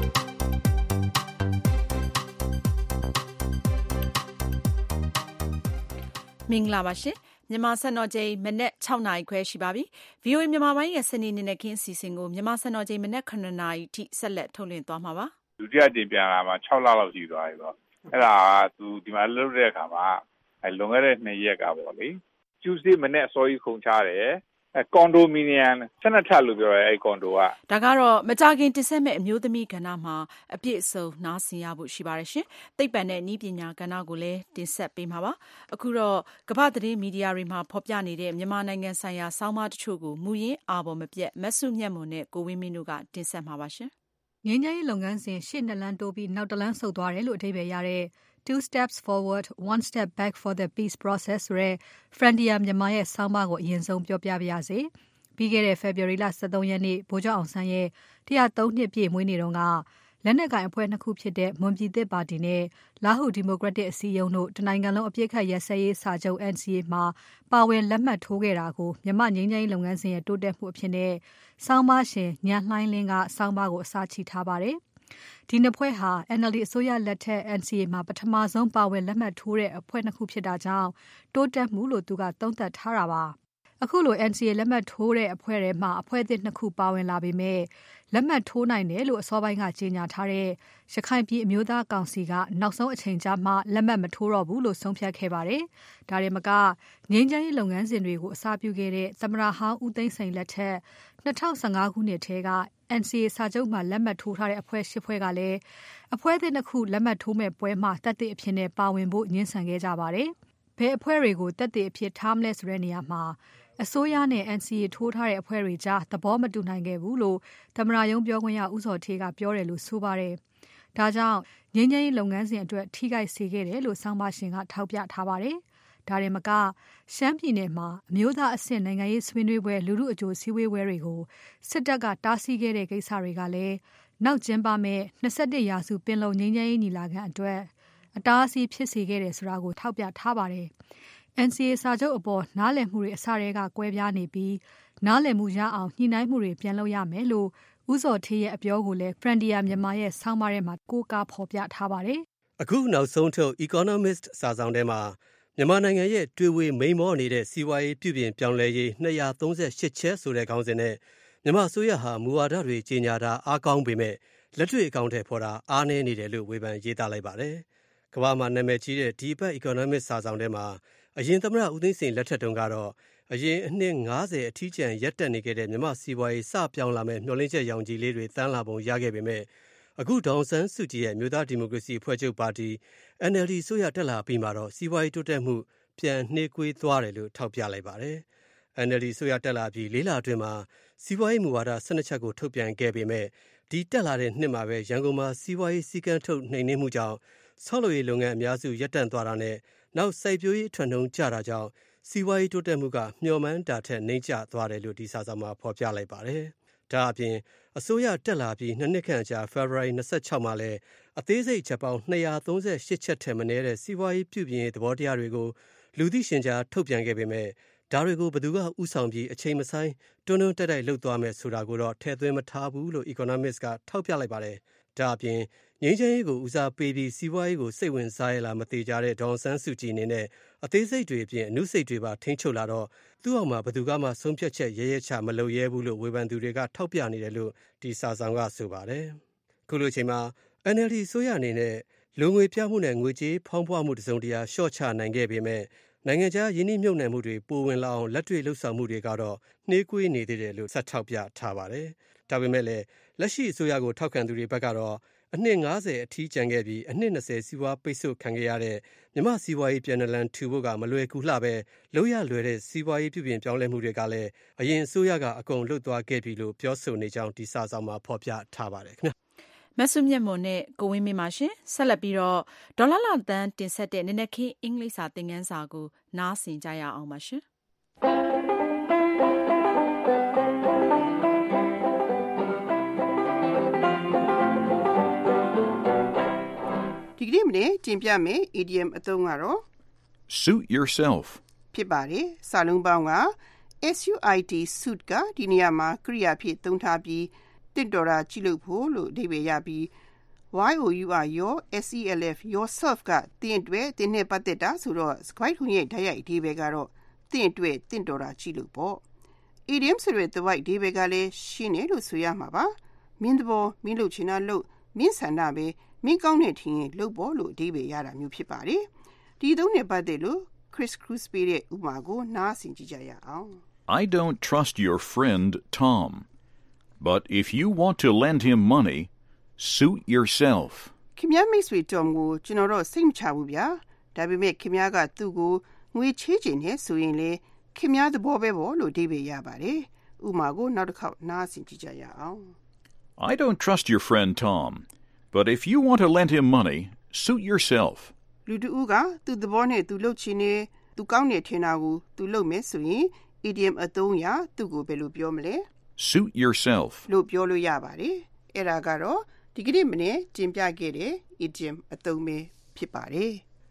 Speaker 2: မင်္ဂလာပါရှင်မြန်မာစံတော်ချိန်မနက်၆နာရီခွဲရှိပါပြီ ဗီအိုအေ မြန်မာပိုင်းရဲ့စနေနေ့နဲ့ခင်းအစီအစဉ်ကိုမြန်မာစံတော်ချိန်မနက်၇နာရီထိဆက်လက်ထုတ်လွှင့်သွားမှာပါ
Speaker 1: ဒုတိယတင်ပြန်လာမှာ၆လလောက်ရှိသွားပြီပေါ့အဲ့ဒါကသူဒီမှာလှုပ်တဲ့အခါမှာအဲလွန်ခဲ့တဲ့နှစ်ရက်ကပေါ့လေ Tuesday မနေ့အစောကြီးခုံချတယ်အဲကွန်ဒိုမီနီယမ်ဆက်နှစ်ထပ်လို့ပြောရဲအဲကွန်ဒိုက
Speaker 2: ဒါကတော့မကြခင်တင်ဆက်မဲ့အမျိုးသမီးကဏ္ဍမှာအပြည့်အစုံနားဆင်ရဖို့ရှိပါတယ်ရှင်သိပ္ပံနဲ့နည်းပညာကဏ္ဍကိုလည်းတင်ဆက်ပေးမှာပါအခုတော့ကမ္ဘာသတင်းမီဒီယာတွေမှာဖော်ပြနေတဲ့မြန်မာနိုင်ငံဆိုင်ရာဆောင်းပါးတချို့ကိုမူရင်းအာဘော်မပြတ်မဆုမြတ်မွန်နဲ့ကိုဝင်းမင်းတို့ကတင်ဆက်မှာပါရှင်
Speaker 19: ငြိမ်းချမ်းရေးလုပ်ငန်းစဉ်ရှေ့နှစ်လမ်းတိုးပြီးနောက်တစ်လမ်းဆုတ်သွားတယ်လို့အဓိပ္ပာယ်ရတဲ့ two steps forward one step back for the peace process ဆိုတဲ့ Frontier မြန်မာရဲ့ဆောင်းပါးကိုအရင်ဆုံးပြောပြပါရစေပြီးခဲ့တဲ့ February လ၁၃ရက်နေ့ဗိုလ်ချုပ်အောင်ဆန်းရဲ့၁၀၃နှစ်ပြည့်မွေးနေ့တုန်းကလက်နက်ကိုင်အဖွဲ့နှစ်ခုဖြစ်တဲ့မွန်ပြည်သစ်ပါတီနဲ့လာဟုဒီမိုကရက်တစ်အစည်းအရုံးတို့တနိုင်ငံလုံးအပြစ်ခတ်ရစဲရေးစာချုပ် N C A မှာပါဝင်လက်မှတ်ထိုးခဲ့တာကိုမြန်မာငြိမ်းချမ်းရေးလုပ်ငန်းစဉ်ရဲ့တိုးတက်မှုအဖြစ်နဲ့ဆောင်းပါးရှင်ညလှိုင်းလင်းကဆောင်းပါးကိုအစားချီထားပါတယ်ဒီနှစ်ဖွဲ့ဟာ N L D အစိုးရလက်ထက် N C A မှာပထမဆုံးပါဝင်လက်မှတ်ထိုးတဲ့အဖွဲ့နှစ်ခုဖြစ်တာကြောင့်တိုးတက်မှုလို့သူကသုံးသပ်ထားတာပါအခုလို N C A လက်မှတ်ထိုးတဲ့အဖွဲ့တွေမှာအဖွဲ့အသစ်နှစ်ခုပါဝင်လာပေမဲ့လက်မှတ်ထိုးနိုင်တယ်လို့အစောပိုင်းကကြေညာထားတဲ့ရခိုင်ပြည်အမျိုးသားကောင်စီကနောက်ဆုံးအချိန်ကြာမှလက်မှတ်မထိုးတော့ဘူးလို့ဆုံးဖြတ်ခဲ့ပါတယ်။ဒါတွေမကငြိမ်းချမ်းရေးလုပ်ငန်းစဉ်တွေကိုအစပြုခဲ့တဲ့သမ္မတဟောင်းဦးသိန်းစိန်လက်ထက်၂၀၁၅ခုနှစ်ထဲက N C A စာချုပ်မှာလက်မှတ်ထိုးထားတဲ့အဖွဲ့၈ဖွဲ့ကလည်းအဖွဲ့အသစ်နှစ်ခုလက်မှတ်ထိုးမဲ့ပွဲမှာတပ်သိအဖြစ်နဲ့ပါဝင်ဖို့ညှင်းဆန်ခဲ့ကြပါတယ်။ဘယ်အဖွဲ့တွေကိုတပ်သိအဖြစ်ထားမလဲဆိုတဲ့နေရာမှာအစိုးရနဲ့ N C A ထိုးထားတဲ့အဖွဲ့တွေကြားသဘောမတူနိုင်ခဲ့ဘူးလို့သမ္မတရုံးပြောခွင့်ရဦးစောဌေးကပြောတယ်လို့ဆိုပါတယ်။ဒါကြောင့်ငြိမ်းချမ်းရေးလုပ်ငန်းစဉ်အတွက်ထိခိုက်စေခဲ့တယ်လို့ဆောင်းပါရှင်ကထောက်ပြထားပါတယ်။ဒါတွေမကရှမ်းပြည်နယ်မှာအမျိုးသားအဆင့်နိုင်ငံရေးဆွေးနွေးပွဲလူထုအကျိုးစည်းဝေးပွဲတွေကိုစစ်တပ်ကတားဆီးခဲ့တဲ့ကိစ္စတွေကလည်းနောက်ကျင်းပမဲ့၂၁ရာစုပင်လုံငြိမ်းချမ်းရေးညီလာခံအတွက်အတားအဆီးဖြစ်စေခဲ့တယ်ဆိုတာကိုထောက်ပြထားပါတယ်။ N C A စာချုပ်အပေါ်နားလည်မှုတွေအစတည်းကကွဲပြားနေပြီးနားလည်မှုရအောင်ညှိနှိုင်းမှုတွေပြန်လုပ်ရမယ်လို့ဦးစောဌေးရဲ့အပြောကိုလည်း Frontier မြန်မာရဲ့ဆောင်းပါးထဲမှာကိုးကားဖော်ပြထားပါတယ်
Speaker 5: ။အခုနောက်ဆုံးထုတ် Economist စာဆောင်ထဲမှာမြန်မာနိုင်ငံရဲ့တွေ့ဝေမိန်မောနေတဲ့စီးပွားရေးပြုပြင်ပြောင်းလဲရေး၂၃၈ချက်ဆိုတဲ့ခေါင်းစဉ်နဲ့မြန်မာအစိုးရဟာမူဝါဒတွေကြီးညာတာအားကောင်းပေမဲ့လက်တွေ့အကောင့်ထဲပေါ်တာအားနည်းနေတယ်လို့ဝေဖန်ရေးသားလိုက်ပါတယ်။ကမ္ဘာမှာနာမည်ကြီးတဲ့ဒီဘက် Economist စာဆောင်ထဲမှာအရင်သမ္မတဦးသိန်းစိန်လက်ထက်တုန်းကတော့အရင်အနှစ်၅၀အထီးကျန်ရပ်တက်နေခဲ့တဲ့မြန်မာစီးပွားရေးစပြောင်းလာမဲ့မျှော်လင့်ချက်ရောင်ကြီးလေးတွေတန်းလာပုံရခဲ့ပေမဲ့အခုဒေါအောင်ဆန်းစုကြည်ရဲ့မြို့သားဒီမိုကရေစီအဖွဲ့ချုပ်ပါတီ N L D ဆိုရတက်လာပြီးမှတော့စီးပွားရေးတိုးတက်မှုပြန်နှေးကွေးသွားတယ်လို့ထောက်ပြလိုက်ပါတယ်။ N L D ဆိုရတက်လာပြီးလေးလအတွင်းမှာစီးပွားရေးမူဝါဒ၁၂ချက်ကိုထုတ်ပြန်ခဲ့ပေမဲ့ဒီတက်လာတဲ့နှစ်မှာပဲရန်ကုန်မှာစီးပွားရေးစည်းကမ်းထုတ်နှိမ်နင်းမှုကြောင့်ဆောက်လုပ်ရေးလုပ်ငန်းအများစုရပ်တန့်သွားတာနဲ့နောက်စိုက်ပျိုးရေးအထွန်းနှုန်းကျတာကြောင့်စီးပွားရေးတိုးတက်မှုကမျှော်မှန်းတာထက်နှိမ့်ကျသွားတယ်လို့ဒီစာဆောင်မှာဖော်ပြလိုက်ပါတယ်။ဒါအပြင်အစိုးရတက်လာပြီးနှစ်နှစ်ခန့်အကြာ February ၂၆မှာလည်းအသေးစိတ်ချက်ပေါင်း၂၃၈ချက်ထက်မနည်းတဲ့စီးပွားရေးပြုပြင်ရေးသဘောတရားတွေကိုလူသိရှင်ကြားထုတ်ပြန်ခဲ့ပေမဲ့ဒါတွေကိုဘယ်သူကဥဆောင်ပြီးအချိန်မဆိုင်တွန်းတွန်းတက်တက်လှုပ်သွားမယ်ဆိုတာကိုတော့ထည့်သွင်းမထားဘူးလို့ Economist ကထောက်ပြလိုက်ပါတယ်။ဒါအပြင်ငြိမ်းချမ်းရေးကိုဦးစားပေးပြီးစီးပွားရေးကိုစိတ်ဝင်စားရလားမသိကြတဲ့ဒေါအောင်ဆန်းစုကြည်အနေနဲ့အသေးစိတ်တွေအပြင်အနုစိတ်တွေပါထိန်းချုပ်လာတော့သူ့အောက်မှာဘယ်သူမှဆုံးဖြတ်ချက်ရဲရဲချမလုပ်ရဲဘူးလို့ဝေဖန်သူတွေကထောက်ပြနေတယ်လို့ဒီစာဆောင်ကဆိုပါတယ်။ခုလိုအချိန်မှာ N L D ဆိုရအနေနဲ့လူငွေပြမှုနဲ့ငွေကြေးဖောင်းပွားမှုတစုံတရာရှော့ချနိုင်ခဲ့ပေမဲ့နိုင်ငံခြားယင်းနှိမ့်မြုပ်နှံမှုတွေပိုဝင်လာအောင်လက်တွေ့လှုပ်ဆောင်မှုတွေကတော့နှေးကွေးနေသေးတယ်လို့ဆက်ထောက်ပြထားပါတယ်။ဒါပေမဲ့လည်းလက်ရှိအစိုးရကိုထောက်ခံသူတွေဘက်ကတော့အနှစ်၅၀အထီးကျန်ခဲ့ပြီးအနှစ်၂၀စီးပွားပိတ်ဆို့ခံခဲ့ရတဲ့မြန်မာစီးပွားရေးပြန်လည်ထူဖို့ကမလွယ်ကူလှပဲလုံးရလွယ်တဲ့စီးပွားရေးပြုပြင်ပြောင်းလဲမှုတွေကလည်းအရင်အစိုးရကအကုန်လှုပ်သွားခဲ့ပြီလို့ပြောဆိုနေကြောင်းဒီစာဆောင်မှာဖော်ပြထားပါတယ်ခင်ဗျာ
Speaker 2: မဆုမြတ်မွန်နဲ့ကိုဝင်းမင်းပါရှင်ဆက်လက်ပြီးတော့ဒေါ်လာလာတန်းတင်ဆက်တဲ့နနခင်းအင်္ဂလိပ်စာသင်ခန်းစာကိုနားဆင်ကြရအောင်ပါရှင်
Speaker 22: ဒီကနေ့မနေ့တင်ပြမယ် idiom အသုံးကတော့
Speaker 6: Suit yourself.
Speaker 22: ဖြစ်ပါတယ်။စာလုံးပေါင်းက suit suit ကဒီနေရာမှာကရိယာဖြစ်သုံးထားပြီးတင့်တော်တာကြည့်လို့ဖို့လို့အဓိပ္ပာယ်ရပြီး your your self yourself ကတင်အတွက်တင်နဲ့ပတ်သက်တာဆိုတော့စကွိုက်ထုံရဲ့ဓာတ်ရိုက်အဓိပ္ပာယ်ကတော့တင်အတွက်တင့်တော်တာကြည့်လို့ပေါ့။ idiom ဆိုတဲ့ the white အဓိပ္ပာယ်ကလည်းရှင်းတယ်လို့ဆိုရမှာပါ။မင်းသဘောမင်းလို့ချင်တာလို့မင်းဆန္ဒပဲမင်းကောင်းတဲ့ထင်ရင်လို့ပေါ့လို့အဓိပ္ပာယ်ရတာမျိုးဖြစ်ပါတယ်။ဒီသုံးနဲ့ပတ်သက်လို့ Chris Cruz ပေးတဲ့ဥပမာကိုနားဆင်ကြည့်ကြရအောင်။
Speaker 6: I don't trust your friend Tom, but if you want to lend him money, suit yourself.
Speaker 22: ခင်ဗျားမိတ်ဆွေ Tom ကိုကျွန်တော်တော့စိတ်မချဘူးဗျာ။ဒါပေမဲ့ခင်ဗျားကသူ့ကိုငွေချေးချင်နေဆိုရင်လေခင်ဗျားသဘောပဲပေါ့လို့အဓိပ္ပာယ်ရပါတယ်။ဥပမာကိုနောက်တစ်ခေါက်နားဆင်ကြည့်ကြရအောင်။
Speaker 6: I don't trust your friend Tom, but if you want to lend him money, suit yourself.
Speaker 22: လူတူကသူ့သဘောနဲ့သူလုပ်ချင်နေသူကောင်းနေထင်တာကိုသူလုပ်မယ်ဆိုရင် idiom အသုံးရသူ့ကိုဘယ်လိုပြောမလဲ
Speaker 6: Suit yourself
Speaker 22: လို့ပြောလို့ရပါတယ်။အဲ့ဒါကတော့ဒီကနေ့မနေ့ကျင်းပြခဲ့တဲ့ idiom အသုံးပဲဖြစ်ပါတယ်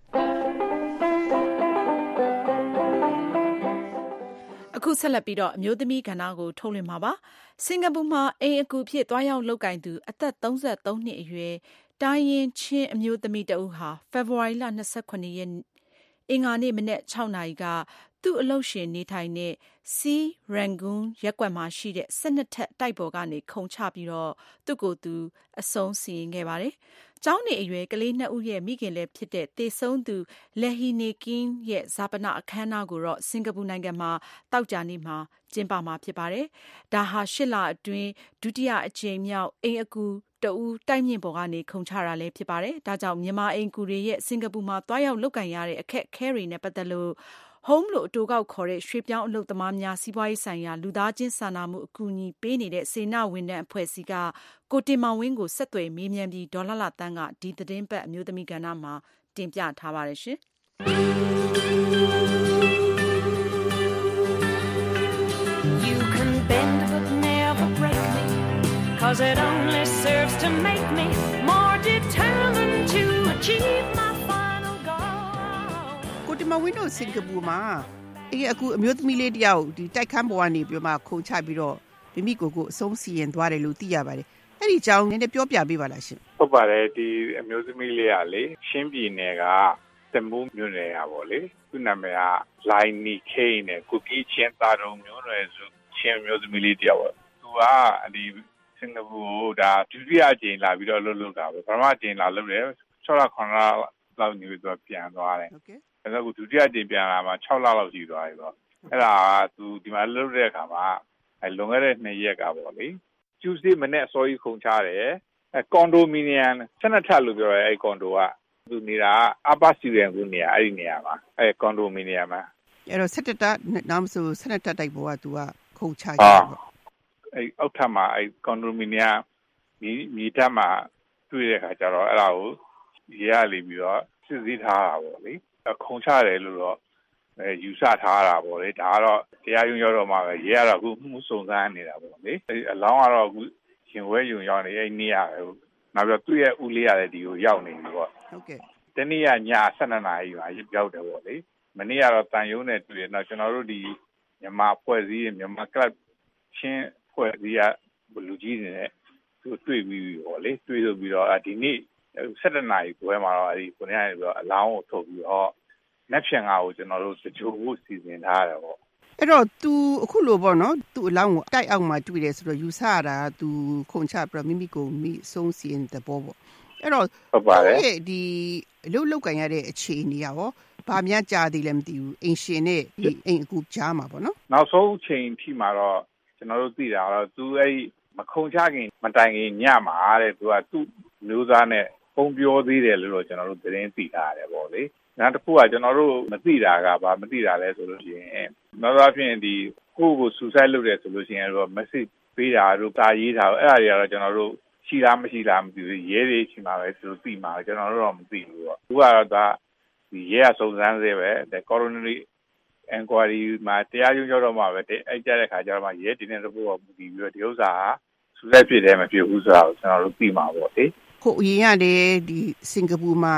Speaker 2: ။အခုဆက်လက်ပြီးတော့အမျိုးသမီးကဏ္ဍကိုထုတ်လွှင့်မှာပါ။စင်ကာပူမှာအိမ်အကူဖြစ်သွားရောက်လုပ်ကင်သူအသက်သုံးဆယ်သုံးနှစ်အရွယ်တိုင်းရင်းချင်းအမျိုးသမီးတဦးဟာဖေဖော်ဝါရီလ၂၇ရက်အင်္ဂါနေ့မနက်၆နာရီကသူ့အလုပ်ရှင်နေထိုင်တဲ့ စီရန်ဂွန်းရပ်ကွက်မှာရှိတဲ့၁၂ထပ်တိုက်ပေါ်ကနေခုန်ချပြီးတော့သူ့ကိုယ်သူအဆုံးစီရင်ခဲ့ပါတယ်။ကျောင်းနေအရွယ်ကလေးနှစ်ဦးရဲ့မိခင်လည်းဖြစ်တဲ့သေဆုံးသူလက်ဟီနေကင်းရဲ့ဇာပနအခမ်းအနားကိုတော့စင်ကာပူနိုင်ငံမှာတောက်ကြနေ့မှာကျင်းပမှာဖြစ်ပါတယ်။ဒါဟာရှစ်လအတွင်းဒုတိယအကြိမ်မြောက်အိမ်အကူတဦးတိုက်မြင့်ပေါ်ကနေခုန်ချတာလည်းဖြစ်ပါတယ်။ဒါကြောင့်မြန်မာအိမ်ကူတွေရဲ့စင်ကာပူမှာတွားရောက်လုပ်ကင်ရတဲ့အခက်အခဲတွေနဲ့ပတ်သက်လို့ Home လို့အတူကောက်ခေါ်တဲ့ရွှေပြောင်းအလုပ်သမားများစီးပွားရေးဆိုင်ရာလူသားချင်းစာနာမှုအကူအညီပေးနေတဲ့စေနာဝန်ထမ်းအဖွဲ့အစည်းကကိုတင်မောင်ဝင်းကိုဆက်သွယ်မေးမြန်းပြီးဒေါ်လာလာတန်းကဒီသတင်းပတ်အမျိုးသမီးကဏ္ဍမှာတင်ပြထားပါတယ်ရှင်။
Speaker 23: You can bend but never break me cause it only serves to make me more determined to achieve my final goal
Speaker 22: ကိုတင်မောင်ဝင်းတို့စင်ကာပူမှာအဲ့ဒီအခုအမျိုးသမီးလေးတယောက်ဒီတိုက်ခန်းပေါ်ကနေပြီးမှခုန်ချပြီးတော့မိမိကိုယ်ကိုအဆုံးစီရင်သွားတယ်လို့သိရပါတယ်။အဲ့ဒီအကြောင်းနည်းနည်းပြောပြပေးပါလားရှင်
Speaker 1: ။ဟုတ်ပါတယ်ဒီအမျိုးသမီးလေးကလေရှင်းပြည်နယ်ကတမူးမြို့နယ်ကပေါ့လေသူ့နာမည်ကလိုင်နီခိန်းနဲ့ကိုကြီးချင်းသားတော်မျိုးနွယ်စုချင်းမျိုးသမီးလေးတယောက်ပေါ့သူကဒီစင်ကာပူဒါဒုတိယအကြိမ်လာပြီးတော့လှုပ်လှုပ်တာပဲပထမအကြိမ်လာလှုပ်တယ်၆လခုနှစ်လလောက်နေပြီးတော့ပြန်သွားတယ်ဟုတ်ကဲ့အဲ့တော့ဒုတိယအကြိမ်ပြန်လာမှာ၆လလောက်ရှိသွားပြီပေါ့အဲ့ဒါကသူဒီမှာလှုပ်တဲ့အခါမှာအဲလွန်ခဲ့တဲ့နှစ်ရက်ကပေါ့လေကျူးစီမနေ့အစောကြီးခုန်ချတယ်အဲကွန်ဒိုမီနီယမ်၁၂ထပ်လို့ပြောရဲအဲကွန်ဒိုကသူနေတာအပါစီရန်ကူနေရအဲ့ဒီနေရာမှာအဲကွန်ဒိုမီနီယမ်မှာ
Speaker 22: အဲ့တော့၁၁တက်နောက်ဆို၁၂တက်တိုက်ပေါ်ကသူကခုန်ချကြတယ်ပေါ့
Speaker 1: အဲအောက်ထပ်မှာအဲကွန်ဒိုမီနီယမ်မြေမြေထပ်မှာတွေ့တဲ့အခါကျတော့အဲ့ဒါကိုရေရလေပြီးတော့စစ်စည်းထားတာပေါ့လေခုံချတယ်လို့တော့အဲယူဆထားတာပေါ့လေဒါကတော့တရားရုံးရောက်တော့မှပဲရေရတော့အခုမှုစုံစမ်းနေတာပေါ့လေအဲအလောင်းကတော့အခုရှင်ဝဲယုံရောက်နေအဲ့နေရနောက်ပြီးတော့သူ့ရဲ့ဦးလေးရတယ်ဒီကိုရောက်နေပြီပေါ့
Speaker 22: ဟုတ်ကဲ့
Speaker 1: တနေ့ကည၁၂နာရီမှာရောက်တယ်ပေါ့လေမနေ့ကတော့တန်ရုံးနဲ့တွေ့ရတော့ကျွန်တော်တို့ဒီမြန်မာဖွဲ့စည်းမြန်မာကလပ်ချင်းဖွဲ့စည်းရလူကြီးတွေနဲ့သူတွေ့ပြီးပြီပေါ့လေတွေ့လို့ပြီးတော့ဒီနေ့၁၁နာရီခွဲမှာတော့အဲဒီကိုနေရပြီးတော့အလောင်းကိုထုတ်ပြီးတော့လက်ဖြန်ကားကိုကျွန်တော်တို့တချို့ကိုစီစဉ်ထားတယ်ပေါ့
Speaker 22: အဲ့တော့ तू အခုလိုပေါ့နော် तू အလောင်းကိုတိုက်အောင်မှတွေ့တယ်ဆိုတော့ယူဆရတာ तू ခုန်ချပြမိမိကိုမိဆုံးစီရင်တဲ့ပေါ့ပေါ့အဲ့တော့
Speaker 1: ဟုတ်ပါတယ်
Speaker 22: ဒီအလုပ်လုပ်ကန်ရတဲ့အခြေအနေရောဘာများကြားသေးလဲမသိဘူးအိမ်ရှင်နဲ့ဒီအိမ်အကူကြားမှာပေါ့နော်
Speaker 1: နောက်ဆုံးအချိန်ထိမှာတော့ကျွန်တော်တို့သိတာတော့ तू အဲ့မခုန်ချခင်မတိုင်ခင်ညမှာတဲ့ तू ကသူ့မျိုးသားနဲ့ပုံပြောသေးတယ်လို့တော့ကျွန်တော်တို့သတင်းသိထားရတယ်ပေါ့လေနောက်တစ်ခုကကျွန်တော်တို့မသိတာကဘာမသိတာလဲဆိုလို့ရှိရင်နောက်တော့ဖြင့်ဒီကိုယ့်ကိုဆူဆိုက်လုပ်တယ်ဆိုလို့ရှိရင်တော့ message ပေးတာတို့တာရေးတာအဲ့ဒါတွေကတော့ကျွန်တော်တို့ရှိလားမရှိလားမသိဘူးရဲတွေရှိမှာပဲသူတို့သိမှာပဲကျွန်တော်တို့တော့မသိဘူးပေါ့သူကတော့ဒါဒီရဲအစုံစမ်းသေးပဲ the coronary inquiry မှာတရားရုံးရောက်တော့မှပဲအဲ့ကြတဲ့ခါကျတော့မှရဲဒီနေ့တော့ပို့ပြီးပြီးတော့ဒီဥစ္စာဟာဆူဆိုက်ဖြစ်တယ်မဖြစ်ဘူးဆိုတော့ကျွန်တော်တို့သိမှာပေါ့လေ
Speaker 22: ကိုအရင်ကလည်းဒီစင်ကာပူမှာမ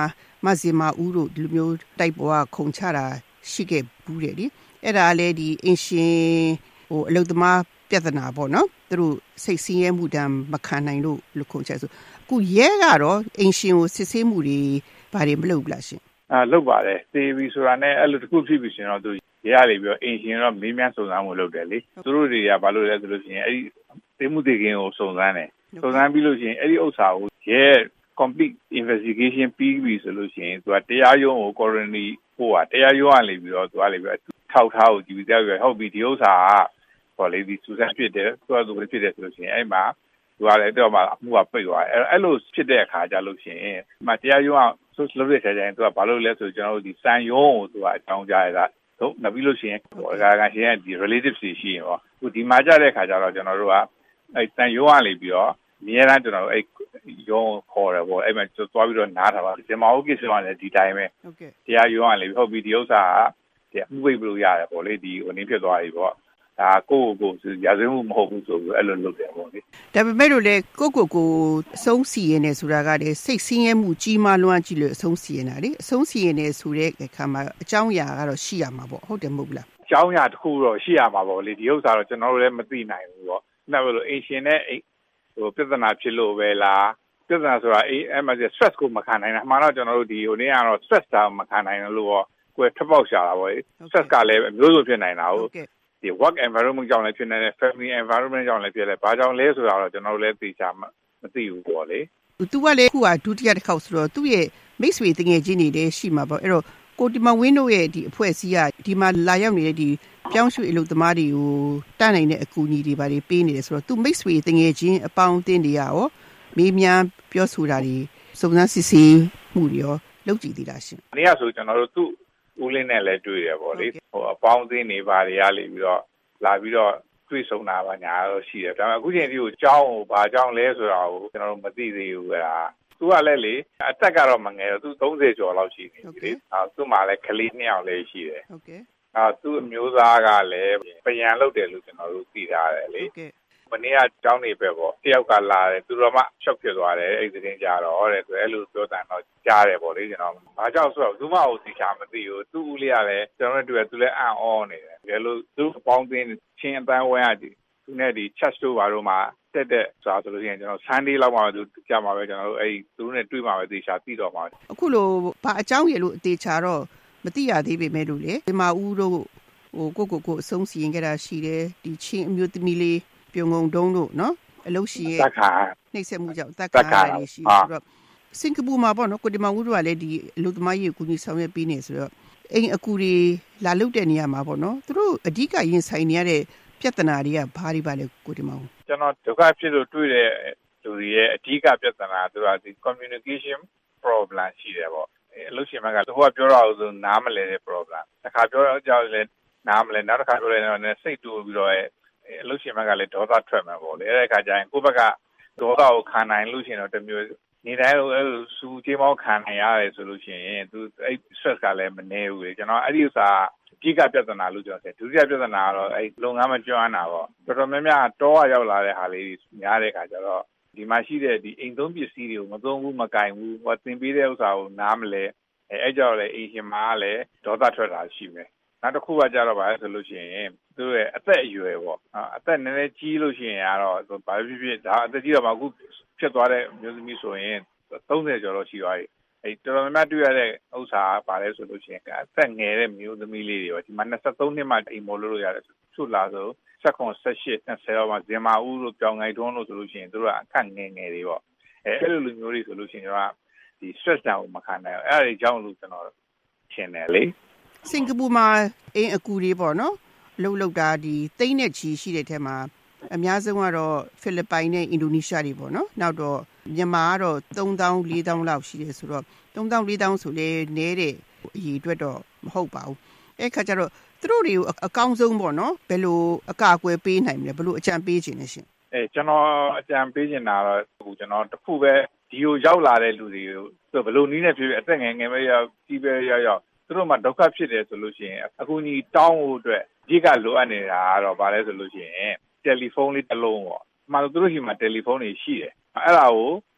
Speaker 22: မဇင်မာဦးတို့ဒီလိုမျိုးတိုက်ပေါ်ကခုံချတာရှိခဲ့ဘူးတယ်လေအဲ့ဒါလည်းဒီအင်ရှင်ဟိုအလုသမားပြဿနာပေါ့နော်သူတို့စိတ်ဆင်းရဲမှုတမ်းမခံနိုင်လို့လို့ခုံချက်ဆိုအခုရဲကတော့အင်ရှင်ကိုစစ်ဆေးမှုတွေဘာတွေမလုပ်ဘူးလားရှင်
Speaker 1: အာလုပ်ပါတယ်သေပြီဆိုတာနဲ့အဲ့လိုတစ်ခုဖြစ်ပြီရှင်တော့သူရဲရလေပြီးအင်ရှင်တော့မေးမြန်းစုံစမ်းမှုလုပ်တယ်လေသူတို့တွေကဘာလို့လဲဆိုလို့ရှိရင်အဲ့ဒီသေမှုသေခင်းကိုစုံစမ်းတယ်စုံစမ်းပြီးလို့ရှိရင်အဲ့ဒီဥစ္စာကိုရဲ complete investigation ပြီးပြီဆိုလို့ရှိရင်သူကတရားရုံးကို coroner ဟိုကတရားရုံးကနေပြီးတော့သူကလေပြီးထောက်ထားကိုကြည့်ပြီးတော့ဟုတ်ပြီဒီဥစ္စာကဟောလေဒီစူးစမ်းဖြစ်တယ်သူကသူဖြစ်တယ်ဆိုလို့ရှိရင်အဲ့မှာသူကလည်းတော့မှအမှုကပိတ်သွားအဲ့အဲ့လိုဖြစ်တဲ့အခါကျလို့ရှိရင်ဒီမှာတရားရုံးကဆိုလုပ်တဲ့ခါကျရင်သူကဘာလို့လဲဆိုကျွန်တော်တို့ဒီစံရုံးကိုသူကအကြောင်းကြားရတာဟုတ်နောက်ပြီးလို့ရှိရင်ဟိုအကာကရှင်ကဒီ relative ရှိရင်ဟောအခုဒီမှာကြတဲ့ခါကျတော့ကျွန်တော်တို့ကအဲ့စံရုံးကနေပြီးတော့အများအားကျွန်တော်တို့အဲ့ရုံးခေါ်တယ်ပေါ့အဲ့မှာသွားပြီးတော့နားထားပါဒီမှာဟုတ်ကိစ္စကလည်းဒီတိုင်းပဲဟုတ်ကဲ့တရားရုံးကလည်းဟုတ်ပြီဒီဥစ္စာကဒီအမှုပိတ်လို့ရတယ်ပေါ့လေဒီဟိုနည်းဖြစ်သွားပြီပေါ့ဒါကိုကိုကိုရာဇဝမှုမဟုတ်ဘူးဆိုပြီးအဲ့လိုလုပ်တယ်ပေါ့လေ
Speaker 22: ဒါပေမဲ့လို့လေကိုကိုကိုအဆုံးစီရင်နေဆိုတာကလေစိတ်ဆင်းရဲမှုကြီးမားလွန်းကြည့်လို့အဆုံးစီရင်တာလေအဆုံးစီရင်နေဆိုတဲ့အခါမှာအကြောင်းအရာကတော့ရှိရမှာပေါ့ဟုတ်တယ်မဟုတ်လား
Speaker 1: အကြောင်းအရာတစ်ခုတော့ရှိရမှာပေါ့လေဒီဥစ္စာတော့ကျွန်တော်တို့လည်းမသိနိုင်ဘူးပေါ့နောက်လို့အင်ရှင်နဲ့ဟိုပြဿနာဖြစ်လို့ပဲလားပြဿနာဆိုတာအေးအဲ့မှာ stress ကိုမခံနိုင်တာအမှန်တော့ကျွန်တော်တို့ဒီဟိုနေ့ကတော့ stress တာမခံနိုင်လို့ပေါ့ကိုယ်ထပ်ပေါက်ရှာတာပေါ့ stress ကလည်းမျိုးစုံဖြစ်နိုင်တာဟုတ်ဒီ work environment ကြောင့်လည်းဖြစ်နေတယ် family environment ကြောင့်လည်းဖြစ်တယ်ဘာကြောင့်လဲဆိုတာတော့ကျွန်တော်တို့လည်းသိချာမသိဘူးပေါ့လေ
Speaker 22: သူကလည်းခုကဒုတိယတစ်ခေါက်ဆိုတော့သူ့ရဲ့မိတ်ဆွေတငယ်ချင်းတွေလည်းရှိမှာပေါ့အဲ့တော့ကိုဒီမဝင်းတို့ရဲ့ဒီအဖွဲ့အစည်းကဒီမှာလာရောက်နေတဲ့ဒီပြောင်းရွှေ့အလုပ်သမားတွေကိုတတ်နိုင်တဲ့အကူအညီတွေပါပေးနေတယ်ဆိုတော့သူမိတ်ဆွေတငယ်ချင်းအပေါင်းအသင်းတွေရောမေးမြန်းပြောဆိုတာတွေစုံစမ်းစစ်ဆေးမှုတွေရောလုပ်ကြည့်သေးတာရှင်
Speaker 1: ။နေ့ကဆိုကျွန်တော်တို့သူ့ဦးလင်းနဲ့လည်းတွေ့တယ်ပေါ့လေဟိုအပေါင်းအသင်းတွေပါတွေရလေပြီးတော့လာပြီးတော့တွေ့ဆုံတာပါညာတော့ရှိတယ်ဒါပေမဲ့အခုချိန်ဒီကိုကြောင်းကိုဘာကြောင်းလဲဆိုတာကိုကျွန်တော်တို့မသိသေးဘူးကွာသူကလည်းလေအသက်ကတော့မငယ်တော့သူသုံးဆယ်ကျော်လောက်ရှိနေပြီလေအဲသူ့မှာလည်းကလေးနှစ်ယောက်လည်းရှိတယ်ဟုတ်ကဲ့အဲသူ့အမျိုးသားကလည်းပြန်လုပ်တယ်လို့ကျွန်တော်တို့သိထားတယ်လေဟုတ်ကဲ့မနေ့ကကျောင်းနေပဲပေါ့တယောက်ကလာတယ်သူတော့မှ shock ဖြစ်သွားတယ်အဲ့ဒီသတင်းကြတော့တဲ့ဆိုအဲ့လိုပြောတာတော့ကြားတယ်ပေါ့လေကျွန်တော်ဘာကြောင့်ဆိုတော့သူမကိုသိချာမသိဘူးသူ့ဦးလေးကလည်းကျွန်တော်တို့တွေ့သူလည်းအံ့ဩနေတယ်ဒါလို့သူ့အပေါင်းအသင်းချင်းအပန်းဝဲရသည်သူနဲ့ဒီ chat တို့ဘာလို့မှတက်တဲ့ဆိုတာဆိုလို့ရှိရင်ကျွန်တော် Sunday လောက်မှသူကြာမှာပဲကျွန်တော်တို့အဲ့သူတို့နဲ့တွေ့မှာပဲသိချာသိတော့မှာ
Speaker 22: အခုလိုဘာအကြောင်းရလို့အသေးချာတော့မသိရသေးပေမဲ့လို့လေဒီမှာဦးတို့ဟိုကိုကိုကိုအဆုံးစီရင်ခဲ့တာရှိတယ်ဒီချင်းအမျိုးသမီးလေးပြုံငုံတုံးတို့နော်အလုပ်ရှိရဲ့နှိမ့်ဆက်မှုကြောင့်တက်ခါရရှိဆိုတော့စင်ကာပူမှာပေါ့နော်ကိုဒီမှာဦးတို့ကလည်းဒီအလုပ်သမားရေးကိုကူညီဆောင်ရွက်ပေးနေဆိုတော့အိမ်အကူတွေလာလုပ်တဲ့နေရာမှာပေါ့နော်သူတို့အဓိကရင်ဆိုင်နေရတဲ့ပြဿနာတွေကဘာတွေပါလဲကိုဒီမှာ
Speaker 1: ကျွန်တော်ဒုက္ခဖြစ်လို့တွေ့တဲ့လူတွေရဲ့အဓိကပြဿနာသူကဒီ communication problem ရှိတယ်ပေါ့အလုပ်ရှင်မကသူကပြောတာဆိုနားမလဲတဲ့ problem တစ်ခါပြောတော့ကြောက်လဲနားမလဲနောက်တစ်ခါပြောလဲတော့စိတ်တူပြီးတော့အလုပ်ရှင်မကလည်းဒေါသထွက်မှာပေါ့လေအဲ့ဒီအခါကျရင်ကိုယ့်ဘက်ကဒေါသကိုခံနိုင်လို့ရှိရင်တော့တမျိုးနေတိုင်းအဲ့လိုစူးကြေးမောင်းခံနိုင်ရတယ်ဆိုလို့ရှိရင်သူအဲ့ stress ကလည်းမနေဘူးလေကျွန်တော်အဲ့ဒီဥစ္စာအဓိကပြဿနာလို့ကျွန်တော်ဆက်ဒုတိယပြဿနာကတော့အဲ့လုပ်ငန်းမကျွမ်းတာပေါ့တော်တော်များများတောကရောက်လာတဲ့ဟာလေးများတဲ့အခါကျတော့ဒီမှာရှိတဲ့ဒီအိမ်သုံးပစ္စည်းတွေကိုမသုံးဘူးမကင်ဘူးဟောသင်ပေးတဲ့ဥစ္စာကိုနားမလဲအဲအဲ့ကြောင့်လေအိမ်ရှင်မကလည်းဒေါသထွက်တာရှိမယ်နောက်တစ်ခုကကြတော့ဗါလဲဆိုလို့ရှိရင်သူ့ရဲ့အသက်အရွယ်ပေါ့အသက်နည်းနည်းကြီးလို့ရှိရင်ကတော့ဘာဖြစ်ဖြစ်ဒါအသက်ကြီးတော့မှအခုဖြစ်သွားတဲ့မျိုးသမီးဆိုရင်သုံးဆယ်ကျော်တော့ရှိသွားပြီအဲတော်တော်များများတွေ့ရတဲ့ဥစ္စာကဘာလဲဆိုလို့ရှိရင်အသက်ငယ်တဲ့မျိုးသမီးလေးတွေပေါ့ဒီမှာနှစ်သုံးနှစ်မှအိမ်မော်လို့ရတယ်သူ့လာဆို၁၇ ၁၈ ၂၀တော့မှဇင်မာဦးလို့ပြောင်းငိုင်တွန်းလို့ဆိုလို့ရှိရင်တို့ကအခက်ငယ်ငယ်တွေပေါ့အဲအဲ့လိုလူမျိုးတွေဆိုလို့ရှိရင်တော့ဒီ stress တောင်မခံနိုင်ဘူးအဲ့ဒါကြောင့်လို့ကျွန်တော်ရှင်းတယ်လေ
Speaker 22: စင်ကာပူမှာအင်းအကူတွေပေါ့နော်လှုပ်လှုပ်တာဒီသိန်းနဲ့ချီရှိတဲ့ထဲမှာအများဆုံးကတော့ဖိလစ်ပိုင်နဲ့အင်ဒိုနီးရှားတွေပေါ့နော်နောက်တော့မြန်မာကတော့သုံးသောင်းလေးသောင်းလောက်ရှိတယ်ဆိုတော့သုံးသောင်းလေးသောင်းဆိုလေနည်းတဲ့အရေးအတွက်တော့မဟုတ်ပါဘူးအဲ့ခါကျတော့သူတို့တွေကိုအကောင်းဆုံးပေါ့နော်ဘယ်လိုအကာအကွယ်ပေးနိုင်မလဲဘယ်လိုအကြံပေးခြင်းလဲရှင်
Speaker 1: အဲကျွန်တော်အကြံပေးချင်တာတော့ဟိုကျွန်တော်တစ်ခုပဲဒီကိုရောက်လာတဲ့လူတွေကိုဘယ်လိုနည်းနဲ့ဖြစ်ဖြစ်အသက်ငယ်ငယ်ပဲရောက်ကြီးပဲရောက်ရောက်သူတို့မှဒုက္ခဖြစ်တယ်ဆိုလို့ရှိရင်အခုညီတောင်းဖို့အတွက်အဓိကလိုအပ်နေတာကတော့ဗာလဲဆိုလို့ရှိရင်တယ်လီဖုန်းလေးတစ်လုံးပေါ့။မှန်လို့သူတို့ရှိမှတယ်လီဖုန်းတွေရှိတယ်။အဲ့ဒါကို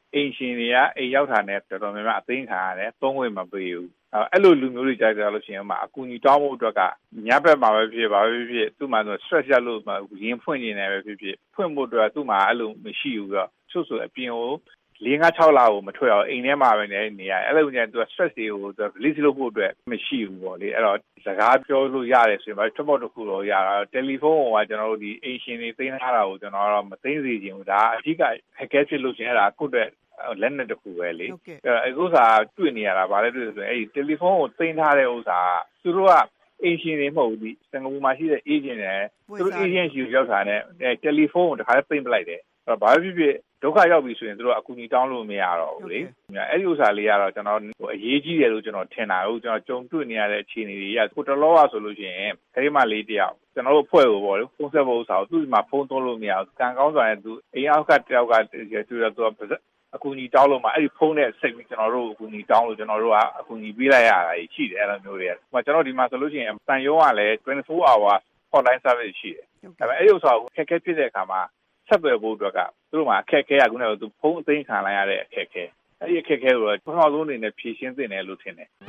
Speaker 1: အိမ်ရှင်တွေကအိမ်ရောက်တာနဲ့တော်တော်များများအသိခံရတယ်သုံးဝင်မပေးဘူးအဲ့လိုလူမျိုးတွေကြိုက်ကြလို့ရှိရင်မှအကူအညီတောင်းဖို့အတွက်ကညဘက်မှာပဲဖြစ်ပါပဲဖြစ်သူ့မှာဆို stress ရလို့မှရင်ဖွင့်နေတယ်ပဲဖြစ်ဖြစ်ဖွင့်ဖို့အတွက်သူ့မှာအဲ့လိုမရှိဘူးတော့ချို့ဆိုအပြင်ကို၄၅၆လကိုမထွက်အောင်အိမ်ထဲမှာပဲနေနေရတယ်အဲ့လိုညသူက stress တွေကိုသူ release လုပ်ဖို့အတွက်မရှိဘူးပေါ့လေအဲ့တော့စကားပြောလို့ရတယ်ဆိုရင်ထွက်ပေါ်တစ်ခုတော့ရတာတယ်လီဖုန်းကကျွန်တော်တို့ဒီအိမ်ရှင်တွေသိမ်းထားတာကိုကျွန်တော်တော့မသိစေချင်ဘူးဒါအဓိက hacker ဖြစ်လို့ရှိရင်အဲ့ဒါကိုယ့်အတွက်လက်နဲ့တစ်ခုပဲလေအဲ့ဥစ္စာတွေ့နေရတာဗာလဲတွေ့ဆိုရင်အဲ့ဒီတယ်လီဖုန်းကိုသိမ်းထားတဲ့ဥစ္စာသူတို့ကအင်ရှင်တွေမဟုတ်ဘူးဒီစင်ကာပူမှာရှိတဲ့ agent တွေသူတို့ agent ရှိရောက်တာနဲ့တယ်လီဖုန်းကိုတခါသိမ်းပလိုက်တယ်အဲ့တော့ဘာဖြစ်ဖြစ်ဒုက္ခရောက်ပြီဆိုရင်သူတို့အကူအညီတောင်းလို့မရတော့ဘူးလေအဲ့ဒီဥစ္စာလေးကတော့ကျွန်တော်အရေးကြီးတယ်လို့ကျွန်တော်ထင်တာဟုတ်ကျွန်တော်ကြုံတွေ့နေရတဲ့အခြေအနေတွေကကိုတလောကဆိုလို့ရှိရင်ခရီးမလေးတယောက်ကျွန်တော်တို့ဖွဲ့ကိုပေါ့လေဖုန်းဆက်ဖို့ဥစ္စာကိုသူ့မှာဖုန်းသုံးလို့မရဘူးကံကောင်းစွာနဲ့သူအိမ်အောက်ကတယောက်ကသူတော့သူအကူအညီတောင်းလို့မှအဲ့ဒီဖုန်းနဲ့စိတ်ပြီးကျွန်တော်တို့အကူအညီတောင်းလို့ကျွန်တော်တို့ကအကူအညီပေးလိုက်ရတာရှိတယ်အဲ့လိုမျိုးတွေ။ဟိုကျွန်တော်ဒီမှာဆိုလို့ရှိရင်တန်ရုံးကလည်းtwenty-four hour hotline service ရှိတယ်။ဒါပေမဲ့အဲ့ဒီဥစ္စာကိုခက်ခဲဖြစ်တဲ့အခါမှာဆက်သွယ်ဖို့အတွက်ကသူတို့မှာအခက်ခဲရခုနကသူဖုန်းအသိမ်းခံလိုက်ရတဲ့အခက်ခဲ။အဲ့ဒီအခက်ခဲကိုတော့ပထမဆုံးအနေနဲ့ဖြေရှင်းသင့်တယ်လို့ထင်တယ်။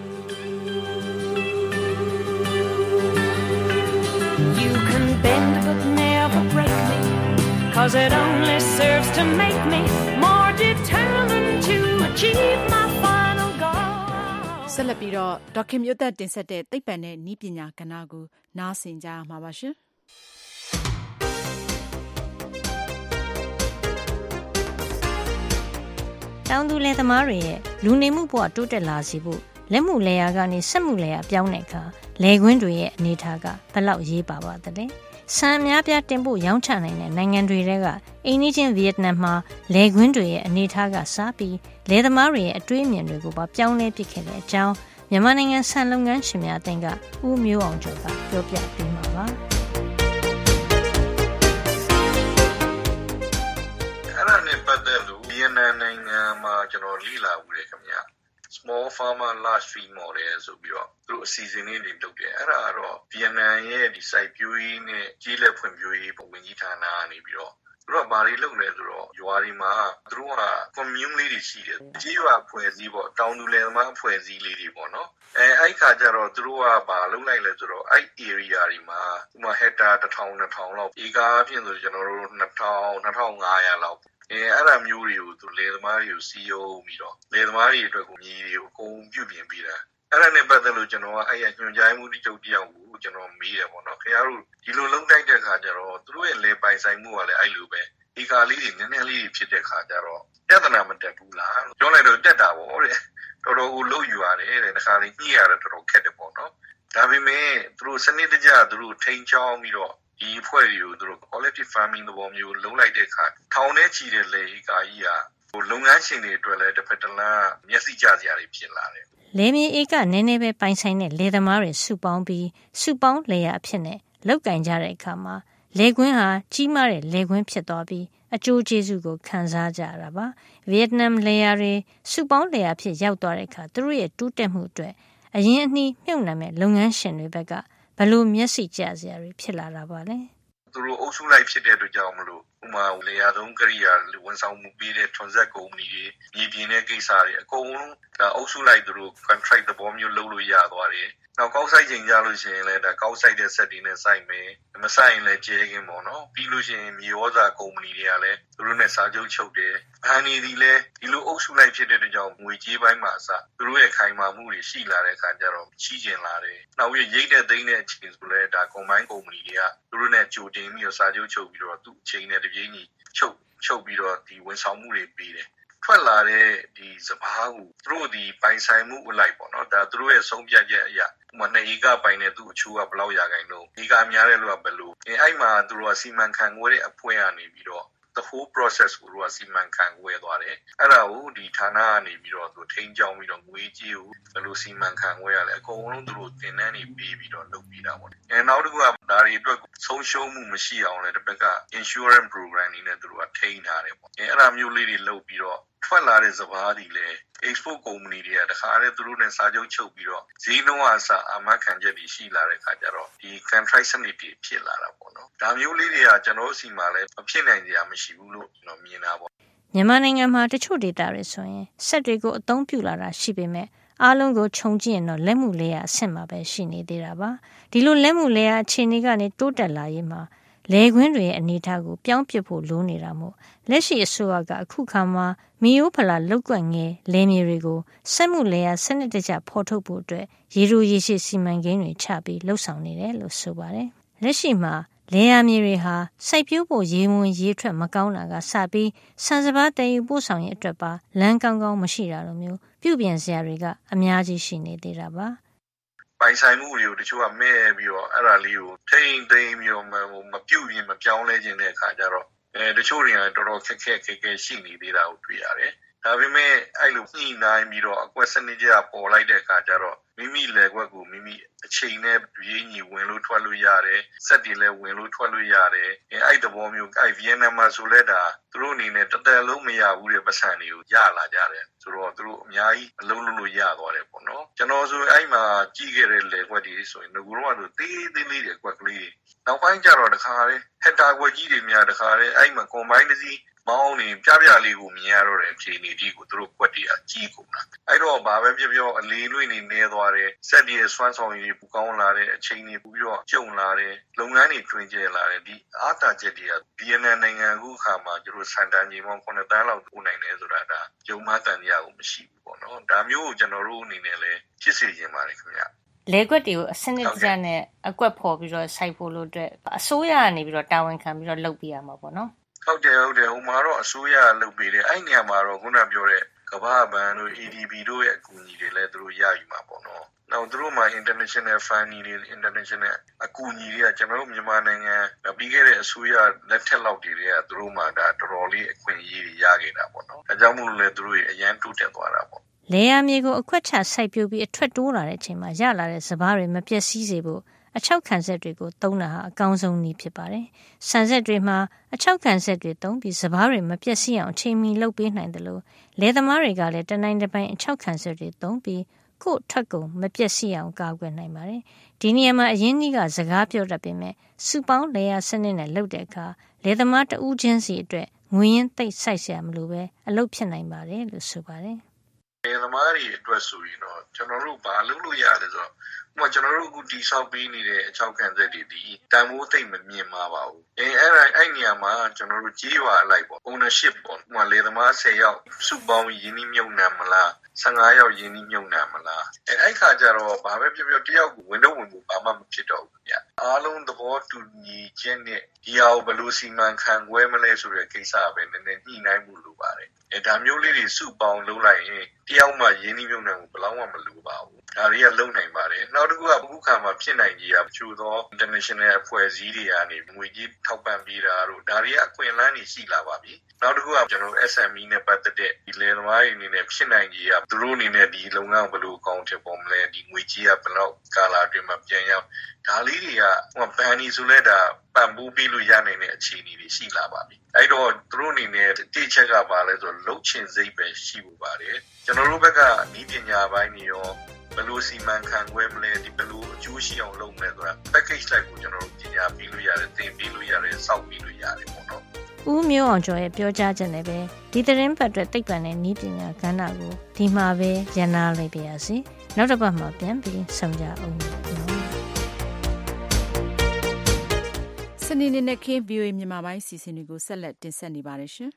Speaker 23: You can bend but never break me cause it only serves to make me more determined to achieve my final goal
Speaker 2: ဆက်လက်ပြီးတော့ဒေါက်ခင်မျိုးသက်တင်ဆက်တဲ့သိပ္ပံနဲ့နည်းပညာကဏ္ဍကိုနားဆင်ကြရမှာပါရှင်
Speaker 7: တောင်သူလယ်သမားတွေရဲ့လူနေမှုဘဝတိုးတက်လာစေဖို့လက်မှုလယ်ယာကနေစက်မှုလယ်ယာပြောင်းတဲ့အခါလယ်ကွင်းတွေရဲ့အနေအထားကဘယ်လောက်ရေးပါပါသလဲဆန်အများပြားတင်ပို့ရောင်းချနိုင်တဲ့နိုင်ငံတွေထဲကအိမ်နီးချင်းဗီယက်နမ်မှာလယ်ကွင်းတွေရဲ့အနေအထားကစားပြီးလယ်သမားတွေရဲ့အတွေးအမြင်တွေကိုပါပြောင်းလဲပစ်ခဲ့တဲ့အကြောင်းမြန်မာနိုင်ငံဆန်လုပ်ငန်းရှင်များအသင်းကဦးမျိုးအောင်ကျော်ကပြောပြပေးမှာပါ
Speaker 8: အဲ့ဒါနဲ့ပတ်သက်လို့ဗီယက်နမ်နိုင်ငံမှာကျွန်တော်လေ့လာဦးတယ်ခင်ဗျာsmall farmer large feed model ဆိုပြီးတော့သူတို့အစီအစဉ်လေးတွေလုပ်တယ်အဲ့ဒါကတော့ဗီယက်နမ်ရဲ့ဒီ site ပြိုးရေးနဲ့ကြီးလက်ဖွံ့ဖြိုးရေးပုံဝင်ကြီးဌာနကနေပြီးတော့သူတို့ကဘာတွေလုပ်လဲဆိုတော့ရွာတွေမှာသူတို့က community တွေရှိတယ်ကြီးရွာဖွဲ့စည်းပေါ့တောင်သူလယ်သမားဖွဲ့စည်းလေးတွေပေါ့နော်အဲအဲ့ခါကျတော့သူတို့ကဘာလုပ်လိုက်လဲဆိုတော့အဲ့ area တွေမှာဥပမာ hectare တစ်ထောင်နှစ်ထောင်လောက်ဧကအဖြစ်ဆိုကျွန်တော်တို့နှစ်ထောင်နှစ်ထောင်ငါးရာလောက်အဲအဲ့ဒါမျိုးတွေကိုသူလယ်သမားတွေကိုစီယုံပြီးတော့လယ်သမားတွေအတွက်ကိုမြေတွေကိုအကုန်ပြုပြင်ပေးတာအဲ့ဒါနဲ့ပတ်သက်လို့ကျွန်တော်ကအဲ့ရညွှန်ကြားမှုတိကျုပ်တယောက်ကိုကျွန်တော်မေးတယ်ပေါ့နော်ခင်ဗျားတို့ဒီလိုလုံးတိုက်တဲ့ခါကျတော့သူတို့ရဲ့လယ်ပိုင်ဆိုင်မှုကလည်းအဲ့လိုပဲဒီကာလေးတွေနည်းနည်းလေးဖြစ်တဲ့ခါကျတော့ပြဿနာမတက်ဘူးလားပြောလိုက်တော့တက်တာပေါ့တဲ့တော်တော်ကိုလုံယူရတယ်တဲ့တခါလေးညှိရတယ်တော်တော်ခက်တယ်ပေါ့နော်ဒါပေမဲ့သူတို့စနစ်တကျသူတို့ထိန်းချောင်းပြီးတော့ဒီအဖွဲ့တွေကိုသူတို့ collective farming သဘောမျိုးလုံးလိုက်တဲ့အခါထောင်ထဲချီတဲ့လေကာကြီးကဟိုလုပ်ငန်းရှင်တွေအတွက်လည်းတစ်ဖက်တစ်လမ်းမျက်စိကျစရာတွေဖြစ်လာတယ်
Speaker 7: လယ်မြေဧကနည်းနည်းပဲပိုင်ဆိုင်တဲ့လယ်သမားတွေစုပေါင်းပြီးစုပေါင်းလယ်ယာအဖြစ်နဲ့လောက်ကင်ကြတဲ့အခါမှာလယ်ကွင်းဟာကြီးမားတဲ့လယ်ကွင်းဖြစ်သွားပြီးအကျိုးကျေးဇူးကိုခံစားကြရတာပါဗီယက်နမ်လယ်ယာတွေစုပေါင်းလယ်ယာဖြစ်ရောက်သွားတဲ့အခါသူတို့ရဲ့တိုးတက်မှုအတွက်အရင်အနှီးမြှုပ်နှံမဲ့လုပ်ငန်းရှင်တွေဘက်ကဘလို့မျက်စိကျစရာတွေဖြစ်လာတာပါလဲ
Speaker 8: သူတို့အုပ်စုလိုက်ဖြစ်တဲ့အတွက်ကြောင့်မလို့ဥမာလေယာသုံးကရိယာဝန်ဆောင်မှုပေးတဲ့ transact ကုမ္ပဏီတွေပြည်ပြင်းတဲ့ကိစ္စတွေအကုန်လုံးဒါအုပ်စုလိုက်သူတို့ contract သဘောမျိုးလုပ်လို့ရသွားတယ်နောက်ကောက်ဆိုင်ချိန်ကြလို့ရှိရင်လည်းဒါကောက်ဆိုင်တဲ့ set တွေနဲ့ဆိုင်မယ်မဆိုင်ရင်လည်းကျဲကင်းပေါ့နော်ပြီးလို့ရှိရင်မြေဩဇာကုမ္ပဏီတွေကလည်းသူတို့နဲ့စာချုပ်ချုပ်တယ်အန်ဒီဒီလည်းဒီလိုအုပ်စုလိုက်ဖြစ်တဲ့အတွက်ကြောင့်ငွေကြေးပိုင်းမှာအစသူတို့ရဲ့ခိုင်မာမှုတွေရှိလာတဲ့အခါကျတော့ရှိကျင်လာတယ်နောက်ပြီးရိတ်တဲ့သိန်းတဲ့အချိန်ဆိုလည်းဒါ combine ကုမ္ပဏီတွေကသူတို့နဲ့ကြိုတင်ပြီးတော့စာချုပ်ချုပ်ပြီးတော့သူ့အချိန်နဲ့တပြေးညီချုပ်ချုပ်ပြီးတော့ဒီဝန်ဆောင်မှုတွေပေးတယ်ထွက်လာတဲ့ဒီစပားကိုသူတို့ဒီပိုင်ဆိုင်မှုအလိုက်ပေါ့နော်ဒါသူတို့ရဲ့ဆုံးဖြတ်ချက်အရာဥပမာနှစ်ဧကပိုင်တဲ့သူ့အချိုးကဘယ်လောက်ရာခိုင်နှုန်းဧကများတဲ့လူကဘယ်လိုအဲအဲ့မှာသူတို့ကစီမံခန့်ခွဲတဲ့အဖွဲ့ကနေပြီးတော့ the whole process ကိုတော့စီမံခန့်ခွဲသွားတယ်အဲ့ဒါကိုဒီဌာနကနေပြီးတော့သူထိန်းကျောင်းပြီးတော့ငွေကြေးကိုဘယ်လိုစီမံခန့်ခွဲရလဲအကုန်လုံးသူတို့သင်တန်းတွေပေးပြီးတော့လုပ်ပြီးတာပေါ့အဲနောက်တစ်ခုကဒါတွေအတွက်ဆုံးရှုံးမှုမရှိအောင်လဲတစ်ပတ်က insurance program တွေနဲ့သူတို့ကထိန်းထားတယ်ပေါ့အဲအဲ့ဒါမျိုးလေးတွေလုပ်ပြီးတော့ထွက်လာတဲ့စပားတွေလည်း export company တွေကတခါတည်းသူတို့နဲ့စာချုပ်ချုပ်ပြီးတော့ဈေးနှုန်းအစားအမခံချက်တွေရှိလာတဲ့ခါကျတော့ဒီ contract စနစ်တွေဖြစ်လာတာပေါ့နော်ဒါမျိုးလေးတွေကကျွန်တော်စီမှာလည်းမဖြစ်နိုင်ကြမရှိဘူးလို့ကျွန်တော်မြင်တာပေါ့
Speaker 7: မြန်မာနိုင်ငံမှာတချို့ဒေသတွေဆိုရင်စက်တွေကိုအသုံးပြုလာတာရှိပေမဲ့အားလုံးကိုခြုံကြည့်ရင်တော့လက်မှုလဲရအဆင့်မှာပဲရှိနေသေးတာပါဒီလိုလက်မှုလဲရအခြေအနေကနေတိုးတက်လာရေးမှာလဲခွင်းတွေရဲ့အနေအထားကိုပြောင်းပြဖို့လိုနေတာမို့လက်ရှိအစိုးရကအခုခါမှာမီယိုးဖလာလောက်ကွက်ငယ်လဲမြေတွေကိုစက်မှုလဲရစနစ်တကျဖော်ထုတ်ဖို့အတွက်ရေတိုရေရှည်စီမံကိန်းတွေချပြီးလှုပ်ဆောင်နေတယ်လို့ဆိုပါတယ်လက်ရှိမှာလဲရမြေတွေဟာစိုက်ပျိုးဖို့ရေဝင်ရေထွက်မကောင်းတာကစပြီးစံစပါးတည်ယူပို့ဆောင်ရေးအတွက်ပါလမ်းကောင်းကောင်းမရှိတာလိုမျိုးပြုပြင်စရာတွေကအများကြီးရှိနေသေးတာပါ
Speaker 8: ပိုင်ဆိုင်မှုတွေကိုတချို့ကမဲ့ပြီးတော့အဲ့ဒါလေးကိုထိမ့်သိမ်းပြီးတော့မပြုတ်ရင်မပြောင်းလဲခြင်းတဲ့အခါကျတော့အဲတချို့တွေကတော်တော်ခက်ခက်ခက်ခဲရှိနေသေးတာကိုတွေ့ရတယ်ဒါပေမဲ့အဲ့လိုညှိနှိုင်းပြီးတော့အကွက်စနစ်ကြပေါ်လိုက်တဲ့အခါကျတော့မိမိလေကွက်ကိုမိမိအချိန်နဲ့ရင်းညီဝင်လို့ထွက်လို့ရတယ်စက်တွေလည်းဝင်လို့ထွက်လို့ရတယ်အဲအဲ့တဘောမျိုးအဲ့ဗီယက်နမ်မှာဆိုလဲတာသူတို့အနေနဲ့တသက်လုံးမရဘူးတဲ့ပတ်စံတွေကိုရလာကြတယ်ဆိုတော့သူတို့အများကြီးအလုံးလုံးလို့ရသွားတယ်ပေါ့နော်ကျွန်တော်ဆိုအဲ့မှာကြီးခဲ့တဲ့လေကွက်တွေဆိုရင်ငကူတော့ကတော့သေးသေးလေးတွေကွက်ကလေးနောက်ပိုင်းကျတော့တခါလေဟက်တာကွက်ကြီးတွေများတခါလေအဲ့မှာကွန်ဘိုင်းတစ်စီးမောင်းနေပြပြလေးကိုမြင်ရတော့တဲ့အခြေအနေဒီကိုသူတို့ကွက်တွေကကြီးကုန်တာအဲ့တော့ဘာပဲပြောပြောအလေးလွင့်နေနေသွားတယ်စက်တွေဆွမ်းဆောင်ရည်ပူကောင်းလာတဲ့အချိန်တွေပူပြီးတော့ကျုံလာတယ်လုပ်ငန်းတွေတွင်ကျဲလာတယ်ဒီအားတာချက်တွေကဗီယက်နမ်နိုင်ငံအခုခါမှာကျတို့စန်တန်ကြီးပေါင်းခုနှစ်တန်းလောက်ပို့နိုင်တယ်ဆိုတာဒါဂျုံမတန်ရကိုမရှိဘူးပေါ့နော်ဒါမျိုးကိုကျွန်တော်တို့အနေနဲ့လည်းဖြစ်စေချင်ပါတယ်ခင်ဗျ
Speaker 7: လဲကွက်တွေကိုအစနစ်တကျနဲ့အကွက်ဖော်ပြီးတော့စိုက်ဖို့လို့အတွက်အစိုးရကနေပြီးတော့တာဝန်ခံပြီးတော့လုပ်ပြရမှာပေါ့နော်
Speaker 8: ဟုတ်တယ်ဟုတ်တယ်ဟိုမှာတော့အစိုးရလုပ်ပေးတယ်အဲ့နေရာမှာတော့ခုနပြောတဲ့ကမ္ဘာ့ဘဏ်တို့ A D B တို့ရဲ့အကူအညီတွေလည်းသူတို့ရယူမှာပေါ့နော်နောက်သူတို့မှာ international funding တွေ international အကူအညီတွေကကျွန်တော်တို့မြန်မာနိုင်ငံပြီးခဲ့တဲ့အစိုးရလက်ထက်လောက်တွေကသူတို့မှာဒါတော်တော်လေးအခွင့်အရေးတွေရခဲ့တာပေါ့နော်အဲကြောင့်မို့လို့လည်းသူတို့အရန်တိုးတက်သွားတာပေါ့
Speaker 7: လဲရမြေကိုအခွက်ချစိုက်ပျိုးပြီးအထွက်တိုးလာတဲ့အချိန်မှာရလာတဲ့စပားတွေမပျက်စီးစေဖို့အချောက်ခံဆက်တွေကိုသုံးတာဟာအကောင်းဆုံးနည်းဖြစ်ပါတယ်။ဆန်ဆက်တွေမှာအချောက်ခံဆက်တွေသုံးပြီးစပားတွေမပျက်စီးအောင်အချိန်မီလုပ်ပေးနိုင်တယ်လို့လယ်သမားတွေကလည်းတနိုင်တစ်ပိုင်းအချောက်ခံဆက်တွေသုံးပြီးကို့ထွက်ကုန်မပျက်စီးအောင်ကာကွယ်နိုင်ပါတယ်။ဒီနေရာမှာအရင်းကြီးကစကားပြောတတ်ပေမဲ့စုပေါင်းလေယာစနစ်နဲ့လုပ်တဲ့အခါလယ်သမားတဦးချင်းစီအတွက်ငွေရင်းသိပ်စိုက်ဆရာမလိုပဲအလုပ်ဖြစ်နိုင်ပါတယ်လို့ဆိုပါတယ်
Speaker 8: ။လယ်သမားတွေအတွက်ဆိုရင်တော့ကျွန်တော်တို့ဘာလုပ်လို့ရတယ်ဆိုတော့မကျွန်တော်တို့အခုတိဆောက်ပေးနေတဲ့အချောက်ခံဆက်တွေဒီတန်ဖိုးသိမ့်မမြင်မှာပါဘူးအဲအဲ့ဒါအဲ့နေရာမှာကျွန်တော်တို့ကြေးရွာအလိုက်ပေါ့ ownership ပေါ့ဟိုမှာလေသမားဆယ်ယောက်စုပေါင်းရင်းနှီးမြုပ်နှံမလားဆယ်ငါးယောက်ရင်းနှီးမြုပ်နှံမလားအဲအဲ့ခါကျတော့ဘာပဲပြောပြောတယောက်ကိုဝင်တော့ဝင်ဖို့ဘာမှမဖြစ်တော့ဘူးဗျအားလုံးသဘောတူညီခြင်းနဲ့ဒီဟာကိုဘယ်လိုစီမံခန့်ခွဲမလဲဆိုတဲ့ကိစ္စပဲနည်းနည်းညှိနှိုင်းမှုလိုပါတယ်အဲဒါမျိုးလေးတွေစုပေါင်းလုပ်လိုက်ရင်တယောက်မှရင်းနှီးမြုပ်နှံမှုဘယ်လောက်မှမလိုပါဘူးဒါတွေကလုံနိုင်ပါတယ်နောက်တစ်ခုကအခုခါမှာဖြစ်နိုင်ကြီးကချို့သော international အဖွဲ့အစည်းတွေကနေငွေကြီးထောက်ပံ့ပေးတာတို့ဒါတွေကအခွင့်အလမ်းတွေရှိလာပါပြီနောက်တစ်ခုကကျွန်တော် S M E နဲ့ပတ်သက်တဲ့ဒီလယ်သမားတွေအနေနဲ့ဖြစ်နိုင်ကြီးကသူတို့အနေနဲ့ဒီလုပ်ငန်းကိုဘယ်လိုအကောင့်ထည့်ပေါ်မလဲဒီငွေကြီးကဘယ်လောက်ကာလာအတွင်းမှာပြန်ရောက်ဒါလေးတွေကဟိုဘန်နီဆိုလဲဒါပံ့ပိုးပေးလို့ရနိုင်တဲ့အခြေအနေတွေရှိလာပါပြီအဲ့တော့သူတို့အနေနဲ့တိချက်ကပါလဲဆိုလှုပ်ချင်စိတ်ပဲရှိဖို့ပါတယ်ကျွန်တော်တို့ဘက်ကဤပညာပိုင်းတွေရောဘယ်လိုစီမံခန့်ခွဲမလဲဒီဘယ်လိုအကျိုးရှိအောင်လုပ်မလဲဆိုတာ package လိုက်ကိုကျွန်တော်တို့ပညာပေးလို့ရတယ်သင်ပေးလို့ရတယ်စောင့်ပေးလို့ရတယ်ပေါ့နော်
Speaker 7: ဦးမျိုးအောင်ကျော်ရဲ့ပြောကြားချက်နဲ့ပဲဒီသတင်းပတ်အတွက်သိပ္ပံနဲ့နည်းပညာကဏ္ဍကိုဒီမှာပဲရန်နာလိုက်ပါရစေနောက်တစ်ပတ်မှာပြန်ပြီးဆုံကြအောင်
Speaker 2: စနေနေ့နဲ့ခင်း ဗီအိုအေ မြန်မာပိုင်းစီစဉ်တွေကိုဆက်လက်တင်ဆက်နေပါတယ်ရှင်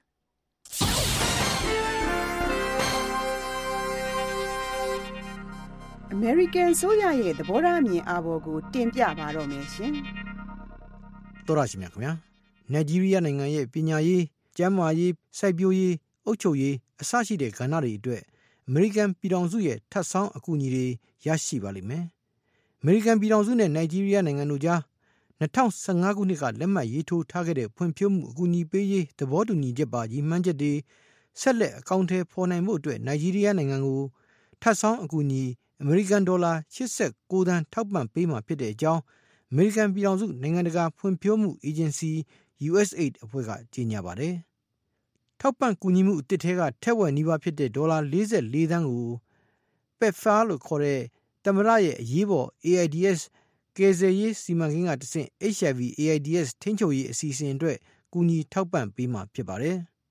Speaker 22: အမေရိကန်ဆိုရရဲ့သဘောထားအမြင်အာဘော်ကိုတင်ပြပါတော့မယ်ရှင်
Speaker 9: ။တော်ရရှိမြခင်ဗျာ။နိုင်ဂျီးရီးယားနိုင်ငံရဲ့ပညာရေး၊ကျန်းမာရေး၊စိုက်ပျိုးရေး၊အုပ်ချုပ်ရေးအစရှိတဲ့ကဏ္ဍတွေအတွက်အမေရိကန်ပြည်ထောင်စုရဲ့ထပ်ဆောင်းအကူအညီတွေရရှိပါလိမ့်မယ်။အမေရိကန်ပြည်ထောင်စုနဲ့နိုင်ဂျီးရီးယားနိုင်ငံတို့ကြား၂၀၁၅ခုနှစ်ကလက်မှတ်ရေးထိုးထားခဲ့တဲ့ဖွံ့ဖြိုးမှုအကူအညီပေးရေးသဘောတူညီချက်ပါရည်မှန်းချက်တွေဆက်လက်အကောင့်ထဲပေါ်နိုင်မှုအတွက်နိုင်ဂျီးရီးယားနိုင်ငံကိုထပ်ဆောင်းအကူအညီအမေရိကန်ဒေါ်လာ၈၉သန်းထောက်ပံ့ပေးမှာဖြစ်တဲ့အကြောင်းအမေရိကန်ပြည်ထောင်စုနိုင်ငံတကာဖွံ့ဖြိုးမှုအေဂျင်စီ U S A I D အဖွဲ့ကကြေညာပါတယ်။ထောက်ပံ့ကူညီမှုအသစ်ထဲကထက်ဝက်နီးပါးဖြစ်တဲ့ဒေါ်လာ၄၄သန်းကို ပက်ဖာ လို့ခေါ်တဲ့သမ္မတရဲ့အရေးပေါ် A I D S ကယ်ဆယ်ရေးစီမံကိန်းကတဆင့် H I V A I D S ထိန်းချုပ်ရေးအစီအစဉ်အတွက်ကူညီထောက်ပံ့ပေးမှာဖြစ်ပါတယ်။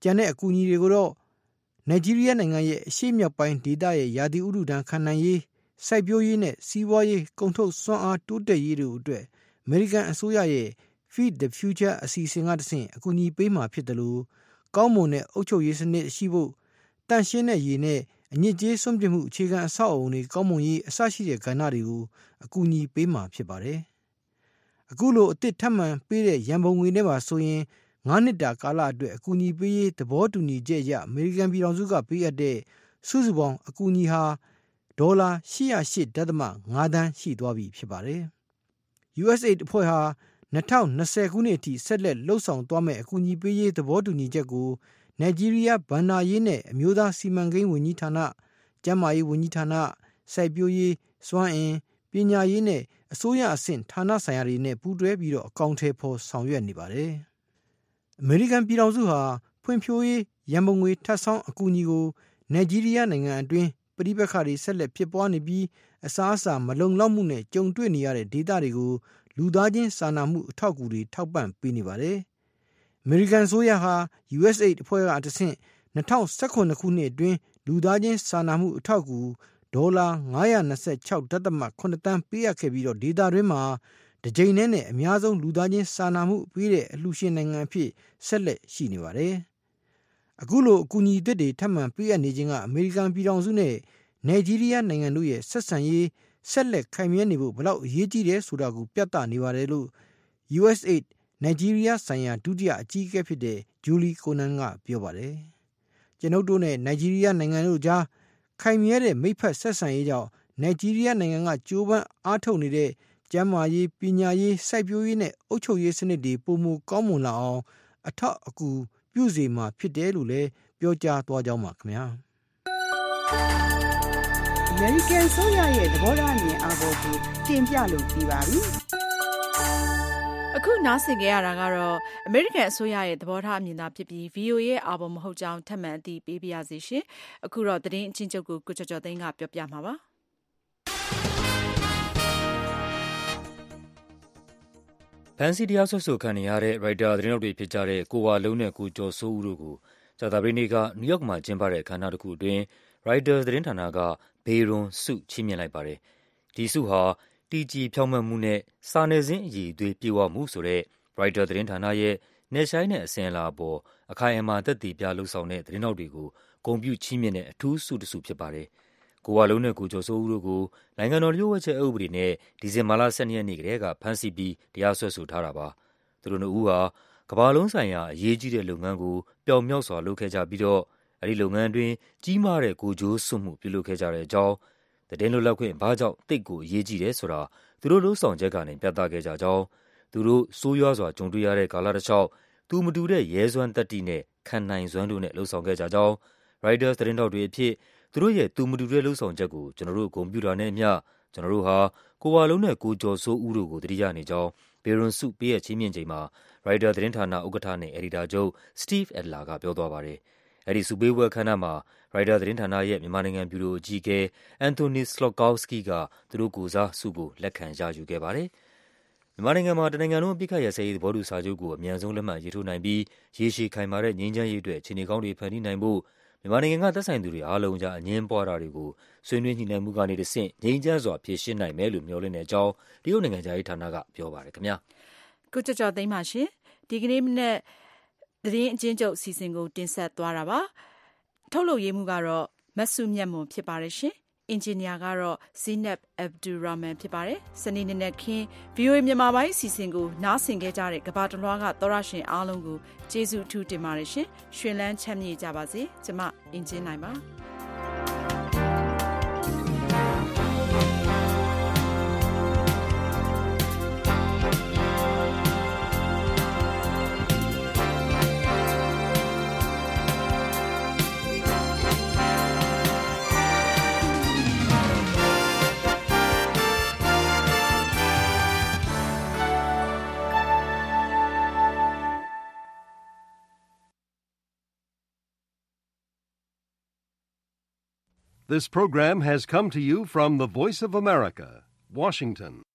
Speaker 9: ကျန်တဲ့အကူအညီတွေကိုတော့နိုင်ဂျီးရီးယားနိုင်ငံရဲ့အရှေ့မြောက်ပိုင်းဒေသရဲ့ရာသီဥတုဒဏ်ခံနိုင်ရေးစိုက်ပျိုးရေးနဲ့စီးပွားရေးကုန်ထုတ်စွမ်းအားတိုးတက်ရေးတို့အတွက်အမေရိကန်အစိုးရရဲ့ Feed the Future အစီအစဉ်ကတဆင့်အကူအညီပေးမှာဖြစ်တယ်လို့ကောင်းမွန်တဲ့အုပ်ချုပ်ရေးစနစ်ရှိဖို့တန့်ရှင်းတဲ့ရေနဲ့အညစ်အကြေးစွန့်ပစ်မှုအခြေခံအဆောက်အအုံတွေကောင်းမွန်ရေးအစရှိတဲ့ကဏ္ဍတွေကိုအကူအညီပေးမှာဖြစ်ပါတယ်။အခုလိုအသစ်ထပ်မံပေးတဲ့ရန်ပုံငွေနဲ့ပါဆိုရင်ငါးနှစ်တာကာလအတွက်အကူအညီပေးရေးသဘောတူညီချက်အရအမေရိကန်ပြည်ထောင်စုကပေးအပ်တဲ့စုစုပေါင်းအကူအညီဟာဒေါ်လာရှစ်ရာရှစ်ဒသမ ငါးသန်းရှိသွားပြီဖြစ်ပါတယ်။ ယူ အက်စ် အေဒ် အဖွဲ့ဟာ၂၀၂၀ခုနှစ်အထိဆက်လက်လှုပ်ဆောင်သွားမယ့်အကူအညီပေးရေးသဘောတူညီချက်ကိုနိုင်ဂျီးရီးယားဘဏ္ဍာရေးနဲ့အမျိုးသားစီမံကိန်းဝန်ကြီးဌာန၊ကျန်းမာရေးဝန်ကြီးဌာန၊စိုက်ပျိုးရေး၊စွမ်းအင်၊ပညာရေးနဲ့အစိုးရအဆင့်ဌာနဆိုင်ရာတွေနဲ့ပူးတွဲပြီးတော့အကောင်အထည်ဖော်ဆောင်ရွက်နေပါတယ်။အမေရိကန်ပြည်ထောင်စုဟာဖွံ့ဖြိုးရေးရန်ပုံငွေထပ်ဆောင်းအကူအညီကိုနိုင်ဂျီးရီးယားနိုင်ငံအတွင်းပဋိပက္ခတွေဆက်လက်ဖြစ်ပွားနေပြီးအစားအစာမလုံလောက်မှုနဲ့ကြုံတွေ့နေရတဲ့ဒေသတွေကိုလူသားချင်းစာနာမှုအထောက်အကူတွေထောက်ပံ့ပေးနေပါတယ်။အမေရိကန်ဆိုရဟာ ယူ အက်စ် အေဒ် အဖွဲ့ကတဆင့်၂၀၁၇ခုနှစ်အတွင်းလူသားချင်းစာနာမှုအထောက်အကူဒေါ်လာငါးရာ၂၆ဒသမ ခုနှစ်သန်းပေးအပ်ခဲ့ပြီးတော့ဒေသတွင်းမှာတစ်ကြိမ်နဲ့နဲ့အများဆုံးလူသားချင်းစာနာမှုပေးတဲ့အလှူရှင်နိုင်ငံအဖြစ်ဆက်လက်ရှိနေပါတယ်။အခုလိုအကူအညီအသစ်တွေထပ်မံပေးအပ်နေခြင်းကအမေရိကန်ပြည်ထောင်စုနဲ့နိုင်ဂျီးရီးယားနိုင်ငံတို့ရဲ့ဆက်ဆံရေးဆက်လက်ခိုင်မြဲနေဖို့ဘလောက်အရေးကြီးတယ်ဆိုတာကိုပြသနေပါတယ်လို့ ယူ အက်စ် အေဒ် နိုင်ဂျီးရီးယားဆိုင်ရာဒုတိယအကြီးအကဲဖြစ်တဲ့ဂျူလီကိုနန်ကပြောပါတယ်။ကျွန်ုပ်တို့နဲ့နိုင်ဂျီးရီးယားနိုင်ငံတို့ကြားခိုင်မြဲတဲ့မိတ်ဖက်ဆက်ဆံရေးကြောင့်နိုင်ဂျီးရီးယားနိုင်ငံကကြိုးပမ်းအားထုတ်နေတဲ့ကျန်းမာရေးပညာရေးစိုက်ပျိုးရေးနဲ့အုပ်ချုပ်ရေးစနစ်တွေပုံမကောင်းမွန်လာအောင်အထောက်အကူပြုစေမှာဖြစ်တယ်လို့လည်းပြောကြားသွားကြောင်းပါခင်ဗျာ။
Speaker 22: American ဆိုရရဲ့သဘောထားအမြင်အာဘော်ကိုတင်ပြလို့ပြီးပါပြီ
Speaker 2: ။အခုနားဆင်ကြရတာကတော့ American အစိုးရရဲ့သဘောထားအမြင်သာဖြစ်ပြီး ဗီအိုအေ ရဲ့အာဘော်မဟုတ်ကြောင်းထပ်မံအသိပေးပါရစေရှင်။အခုတော့သတင်းအချင်းချုပ်ကိုကိုကျော်ကျော်သိန်းကပြောပြမှာပါ။
Speaker 3: ဖန်စီတရားစွဲဆိုခံနေရတဲ့ရိုက်တာသတင်းထောက်တွေဖြစ်ကြတဲ့ကိုဝါလုံးနဲ့ကိုကျော်စိုးဦးတို့ကိုကြာသပတေးနေ့ကနယူးယောက်မှာကျင်းပတဲ့အခမ်းအနားတစ်ခုအတွင်းရိုက်တာသတင်းဌာနကဘေရွန်ဆုချီးမြှင့်လိုက်ပါတယ်။ဒီဆုဟာတည်ကြည်ဖြောင့်မတ်မှုနဲ့စာနယ်ဇင်းအရည်အသွေးပြည့်ဝမှုဆိုတဲ့ရိုက်တာသတင်းဌာနရဲ့နယ်ဆိုင်တဲ့အစဉ်အလာအပေါ်အခိုင်အမာသက်သေပြလှုပ်ဆောင်တဲ့သတင်းထောက်တွေကိုဂုဏ်ပြုချီးမြှင့်တဲ့အထူးဆုတစ်ဆုဖြစ်ပါတယ်။ကိုဝါလုံးနဲ့ကိုကျော်စိုးဦးတို့ကိုနိုင်ငံတော်လျှို့ဝှက်ချက်အက်ဥပဒေနဲ့ဒီဇင်ဘာလ၁၂ရက်နေ့ကတည်းကဖမ်းဆီးပြီးတရားစွဲဆိုထားတာပါ။သူတို့နှစ်ဦးဟာကမ္ဘာလုံးဆိုင်ရာအရေးကြီးတဲ့လုပ်ငန်းကိုပျောက်မြောက်စွာလုပ်ခဲ့ကြပြီးတော့အဲဒီလုပ်ငန်းအတွင်းကြီးမားတဲ့ကိုယ်ကျိုးစွန့်မှုပြုလုပ်ခဲ့ကြတဲ့အကြောင်းသတင်းလွတ်လပ်ခွင့်ဘာကြောင့်သိပ်ကိုအရေးကြီးတယ်ဆိုတာသူတို့လှုပ်ဆောင်ချက်ကနေပြသခဲ့ကြကြောင်းသူတို့ဆိုးရွားစွာကြုံတွေ့ရတဲ့ကာလတစ်လျှောက်သူမတူတဲ့ရဲစွမ်းသတ္တိနဲ့ခံနိုင်စွမ်းတို့နဲ့လှုပ်ဆောင်ခဲ့ကြကြောင်းရိုက်တာသတင်းထောက်တွေအဖြစ်သူတို့ရဲ့သူမတူတဲ့လှုပ်ဆောင်ချက်ကိုကျွန်တော်တို့ဂုဏ်ပြုတာနဲ့အမျှကျွန်တော်တို့ဟာကိုဝါလုံးနဲ့ကိုကျော်စိုးဦးတို့ကိုတတိယနေကြောင်းဘေရွန်ဆုပေးရချီးမြှင့်ချိန်မှာရိုက်တာသတင်းဌာနဥက္ကဋ္ဌနဲ့အယ်ဒီတာချုပ်စတီဗ်အက်ဒလာကပြောသွားပါတယ်။အဲဒီဆုပေးပွဲအခမ်းအနားမှာရိုက်တာသတင်းဌာနရဲ့မြန်မာနိုင်ငံဗျူရိုအကြီးအကဲအန်တိုနီစလော့ကောက်စကီကသူတို့ကိုယ်စားဆုကိုလက်ခံရယူခဲ့ပါတယ်။မြန်မာနိုင်ငံမှာတနိုင်ငံလုံးအပစ်အခတ်ရပ်စဲရေးသဘောတူစာချုပ်ကိုအမြန်ဆုံးလက်မှတ်ရေးထိုးနိုင်ပြီးရေရှည်ခိုင်မာတဲ့ငြိမ်းချမ်းရေးအတွက်အခြေအနေကောင်းတွေဖန်တီးနိုင်ဖို့မြန်မာနိုင်ငံကသက်ဆိုင်သူတွေအားလုံးကြားအငြင်းပွားတာတွေကိုဆွေးနွေးညှိနှိုင်းမှုကနေတဆင့်ငြိမ်းချမ်းစွာဖြေရှင်းနိုင်မယ်လို့မျှော်လင့်တဲ့အကြောင်းတရုတ်နိုင်ငံသားရေးဌာနကပြောပါတယ်ခင်ဗျာ
Speaker 2: ။ကိုကျော်ကျော်သိန်းပါရှင်။ဒီကနေ့မနေ့သတင်းအချင်းချုပ်အစီအစဉ်ကိုတင်ဆက်သွားတာပါ။ထုတ်လုပ်ရေးမှုကတော့မတ်စုမြတ်မွန်ဖြစ်ပါတယ်ရှင်။အင်ဂျင်နီယာကတော့ဇီနပ်အဗ်ဒူရာမန်ဖြစ်ပါတယ်။စနေနေ့နဲ့ခင်း ဗီအိုအေ မြန်မာပိုင်းအစီအစဉ်ကိုနားဆင်ခဲ့ကြတဲ့ကမ္ဘာတလွှားကသောရရှင်အားလုံးကိုကျေးဇူးအထူးတင်ပါတယ်ရှင်။ရွှင်လန်းချမ်းမြေ့ကြပါစေ။ကျမအင်ဂျင်နိုင်ပါ။
Speaker 10: This program has come to you from the Voice of America, Washington.